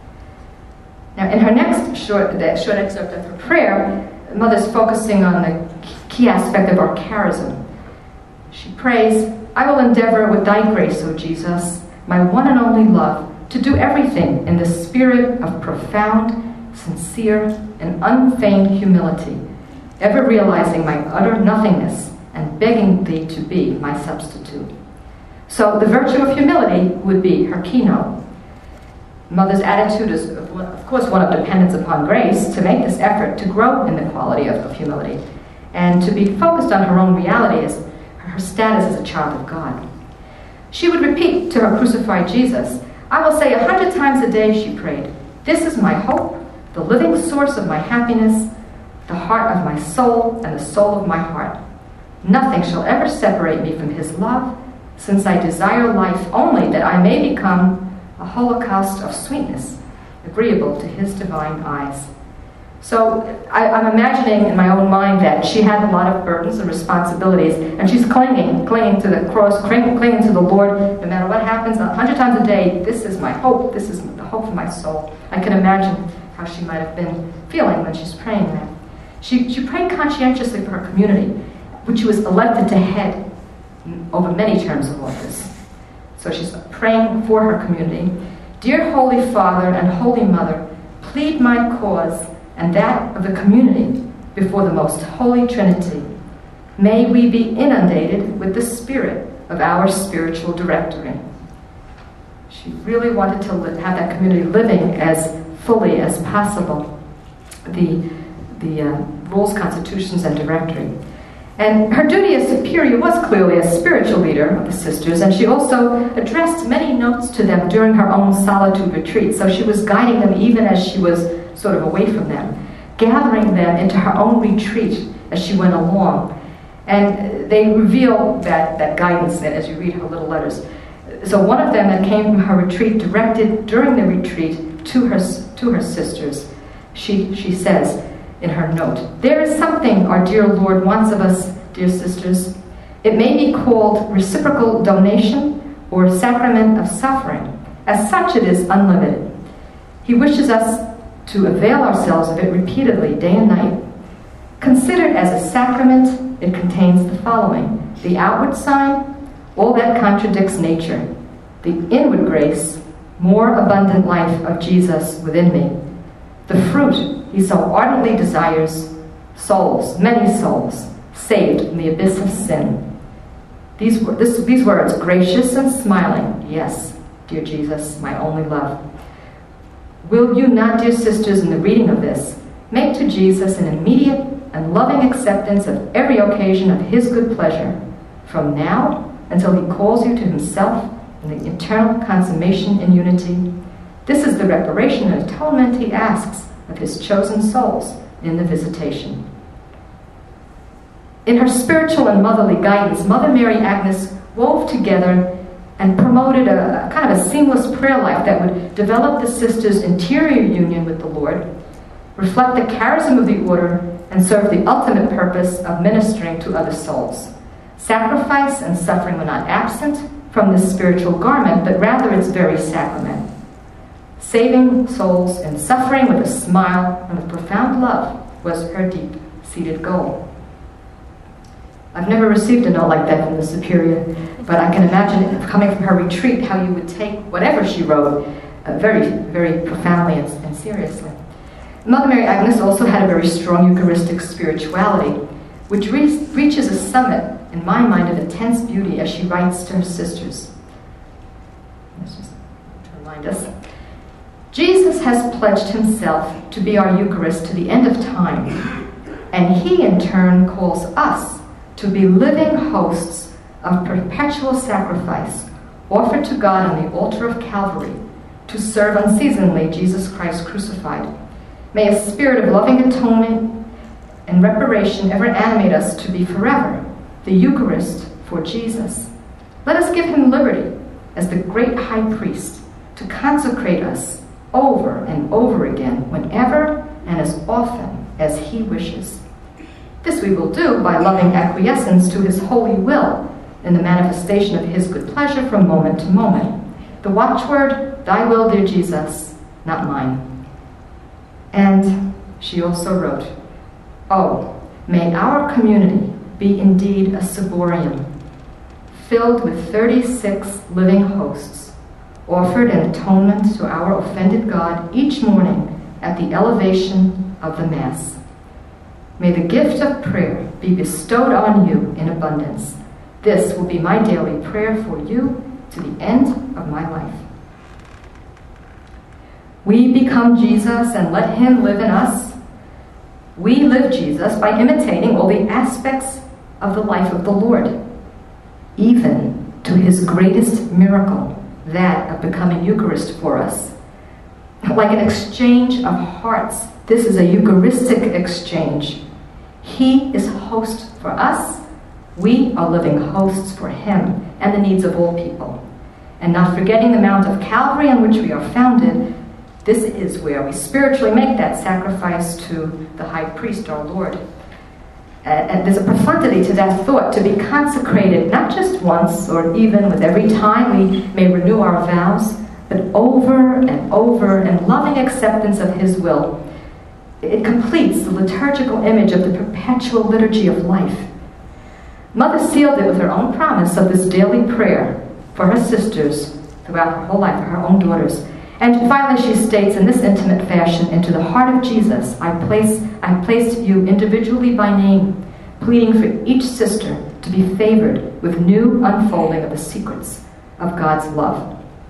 Now, in her next short, the short excerpt of her prayer, Mother's focusing on the key aspect of our charism. She prays, I will endeavor with thy grace, O Jesus, my one and only love, to do everything in the spirit of profound, sincere, and unfeigned humility, ever realizing my utter nothingness and begging thee to be my substitute. So the virtue of humility would be her keynote. Mother's attitude is, of course, one of dependence upon grace to make this effort to grow in the quality of, of humility and to be focused on her own reality as her status as a child of God. She would repeat to her crucified Jesus, I will say a hundred times a day, she prayed, this is my hope, the living source of my happiness, the heart of my soul, and the soul of my heart. Nothing shall ever separate me from his love, since I desire life only that I may become a holocaust of sweetness, agreeable to his divine eyes. So I, I'm imagining in my own mind that she had a lot of burdens and responsibilities, and she's clinging, clinging to the cross, clinging, clinging to the Lord, no matter what happens, a hundred times a day. This is my hope. This is the hope of my soul. I can imagine how she might have been feeling when she's praying that. She, she prayed conscientiously for her community, which she was elected to head over many terms of office. So she's praying for her community. Dear Holy Father and Holy Mother, plead my cause and that of the community before the most holy Trinity. May we be inundated with the spirit of our spiritual directory. She really wanted to li- have that community living as fully as possible the, the uh, rules, constitutions, and directory. And her duty as superior was clearly a spiritual leader of the sisters, and she also addressed many notes to them during her own solitude retreat. So she was guiding them even as she was sort of away from them, gathering them into her own retreat as she went along. And they reveal that, that guidance as you read her little letters. So one of them that came from her retreat directed during the retreat to her, to her sisters. She, she says, in her note, there is something our dear Lord wants of us, dear sisters. It may be called reciprocal donation or sacrament of suffering. As such, it is unlimited. He wishes us to avail ourselves of it repeatedly, day and night. Considered as a sacrament, it contains the following: the outward sign, all that contradicts nature; the inward grace, more abundant life of Jesus within me; the fruit he so ardently desires, souls, many souls, saved from the abyss of sin. These, this, these words, gracious and smiling, yes, dear Jesus, my only love. Will you not, dear sisters, in the reading of this, make to Jesus an immediate and loving acceptance of every occasion of his good pleasure, from now until he calls you to himself in the eternal consummation in unity? This is the reparation and atonement he asks of his chosen souls in the visitation. In her spiritual and motherly guidance, Mother Mary Agnes wove together and promoted a, a kind of a seamless prayer life that would develop the sisters' interior union with the Lord, reflect the charism of the order, and serve the ultimate purpose of ministering to other souls. Sacrifice and suffering were not absent from this spiritual garment, but rather its very sacrament. Saving souls and suffering with a smile and with profound love was her deep-seated goal. I've never received a note like that from the Superior, but I can imagine it coming from her retreat, how you would take whatever she wrote uh, very, very profoundly and, and seriously. Mother Mary Agnes also had a very strong Eucharistic spirituality, which re- reaches a summit, in my mind, of intense beauty as she writes to her sisters. Let's just remind us. Jesus has pledged himself to be our Eucharist to the end of time, and he in turn calls us to be living hosts of perpetual sacrifice offered to God on the altar of Calvary to serve unceasingly Jesus Christ crucified. May a spirit of loving atonement and reparation ever animate us to be forever the Eucharist for Jesus. Let us give him liberty as the great high priest to consecrate us over and over again whenever and as often as he wishes. This we will do by loving acquiescence to his holy will in the manifestation of his good pleasure from moment to moment. The watchword, thy will, dear Jesus, not mine. And she also wrote, oh, may our community be indeed a ciborium, filled with thirty-six living hosts, offered in atonement to our offended God each morning at the elevation of the Mass. May the gift of prayer be bestowed on you in abundance. This will be my daily prayer for you to the end of my life. We become Jesus and let him live in us. We live Jesus by imitating all the aspects of the life of the Lord, even to his greatest miracle, that of becoming Eucharist for us. Like an exchange of hearts, this is a Eucharistic exchange. He is host for us. We are living hosts for him and the needs of all people. And not forgetting the Mount of Calvary on which we are founded, this is where we spiritually make that sacrifice to the high priest, our Lord. And there's a profundity to that thought, to be consecrated not just once or even with every time we may renew our vows, but over and over in loving acceptance of his will. It completes the liturgical image of the perpetual liturgy of life. Mother sealed it with her own promise of this daily prayer for her sisters throughout her whole life, for her own daughters. And finally she states in this intimate fashion, into the heart of Jesus I place I placed you individually by name, pleading for each sister to be favored with new unfolding of the secrets of God's love.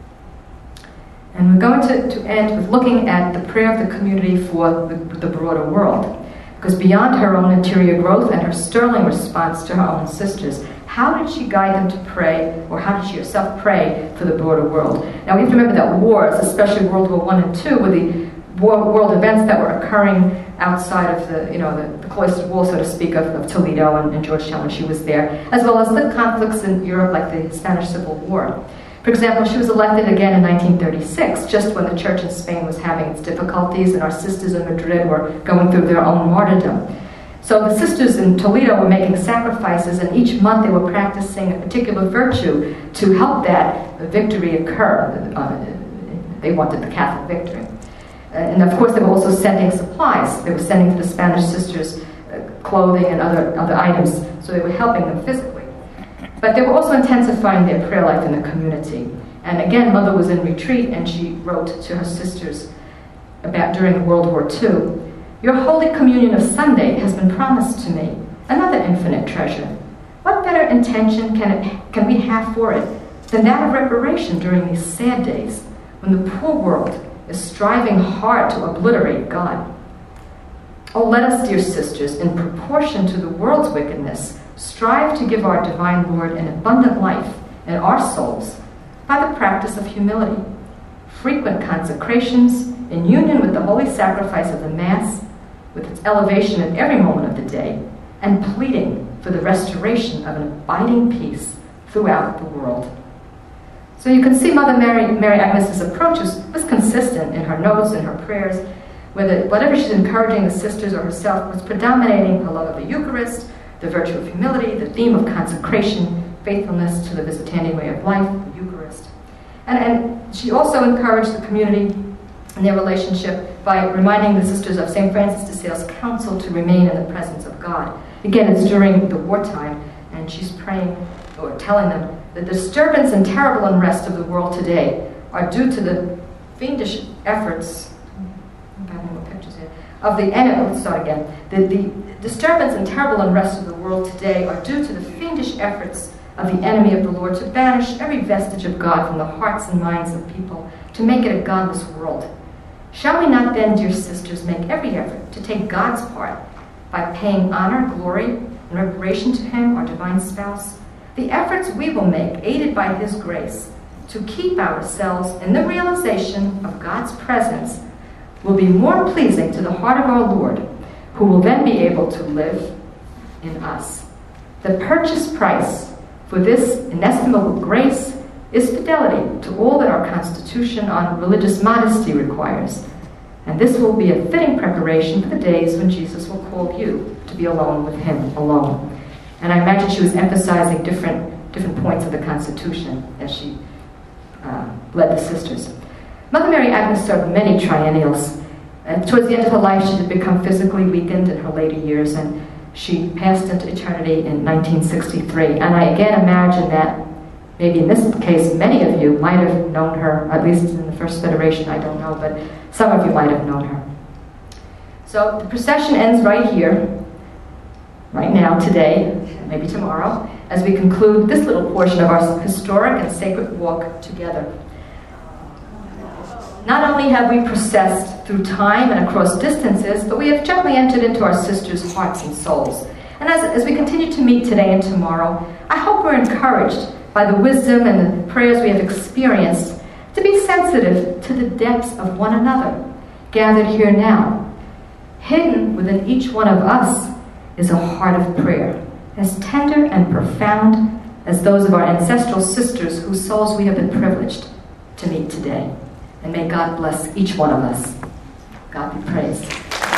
And we're going to, to end with looking at the prayer of the community for the, the broader world. Because beyond her own interior growth and her sterling response to her own sisters, how did she guide them to pray, or how did she herself pray for the broader world? Now we have to remember that wars, especially World War One and Two, were the world events that were occurring outside of the, you know, the, the cloistered wall, so to speak, of, of Toledo and, and Georgetown when she was there, as well as the conflicts in Europe like the Spanish Civil War. For example, she was elected again in nineteen thirty-six, just when the church in Spain was having its difficulties and our sisters in Madrid were going through their own martyrdom. So the sisters in Toledo were making sacrifices, and each month they were practicing a particular virtue to help that victory occur. Uh, they wanted the Catholic victory. And of course they were also sending supplies. They were sending to the Spanish sisters uh, clothing and other, other items, so they were helping them physically. But they were also intensifying their prayer life in the community. And again, Mother was in retreat, and she wrote to her sisters about during World War Two, your Holy Communion of Sunday has been promised to me, another infinite treasure. What better intention can, it, can we have for it than that of reparation during these sad days when the poor world is striving hard to obliterate God? Oh, let us, dear sisters, in proportion to the world's wickedness, strive to give our divine Lord an abundant life in our souls by the practice of humility, frequent consecrations in union with the holy sacrifice of the Mass, with its elevation at every moment of the day, and pleading for the restoration of an abiding peace throughout the world. So you can see Mother Mary, Mary Agnes's approach was, was consistent in her notes and her prayers, whether whatever she's encouraging the sisters or herself was predominating her love of the Eucharist, the virtue of humility, the theme of consecration, faithfulness to the Visitantian way of life, the Eucharist. And, and she also encouraged the community in their relationship by reminding the sisters of Saint Francis de Sales' counsel to remain in the presence of God. Again, it's during the wartime, and she's praying or telling them the disturbance and terrible unrest of the world today are due to the fiendish efforts I have more pictures here, of the enemy. Let's start again. The, the disturbance and terrible unrest of the world today are due to the fiendish efforts of the enemy of the Lord to banish every vestige of God from the hearts and minds of people, to make it a godless world. Shall we not then, dear sisters, make every effort to take God's part by paying honor, glory, and reparation to Him, our divine spouse? The efforts we will make, aided by His grace, to keep ourselves in the realization of God's presence will be more pleasing to the heart of our Lord, who will then be able to live in us. The purchase price for this inestimable grace is fidelity to all that our constitution on religious modesty requires. And this will be a fitting preparation for the days when Jesus will call you to be alone with Him alone. And I imagine she was emphasizing different, different points of the Constitution as she uh, led the sisters. Mother Mary Agnes served many triennials. And towards the end of her life, she had become physically weakened in her later years, and she passed into eternity in nineteen sixty-three. And I again imagine that maybe in this case, many of you might have known her, at least in the First Federation, I don't know, but some of you might have known her. So the procession ends right here, right now, today, maybe tomorrow, as we conclude this little portion of our historic and sacred walk together. Not only have we processed through time and across distances, but we have gently entered into our sisters' hearts and souls. And as, as we continue to meet today and tomorrow, I hope we're encouraged by the wisdom and the prayers we have experienced to be sensitive to the depths of one another, gathered here now. Hidden within each one of us is a heart of prayer, as tender and profound as those of our ancestral sisters whose souls we have been privileged to meet today. And may God bless each one of us. God be praised.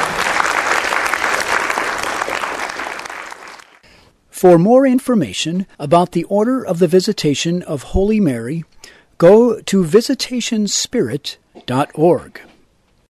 For more information about the Order of the Visitation of Holy Mary, go to visitation spirit dot org.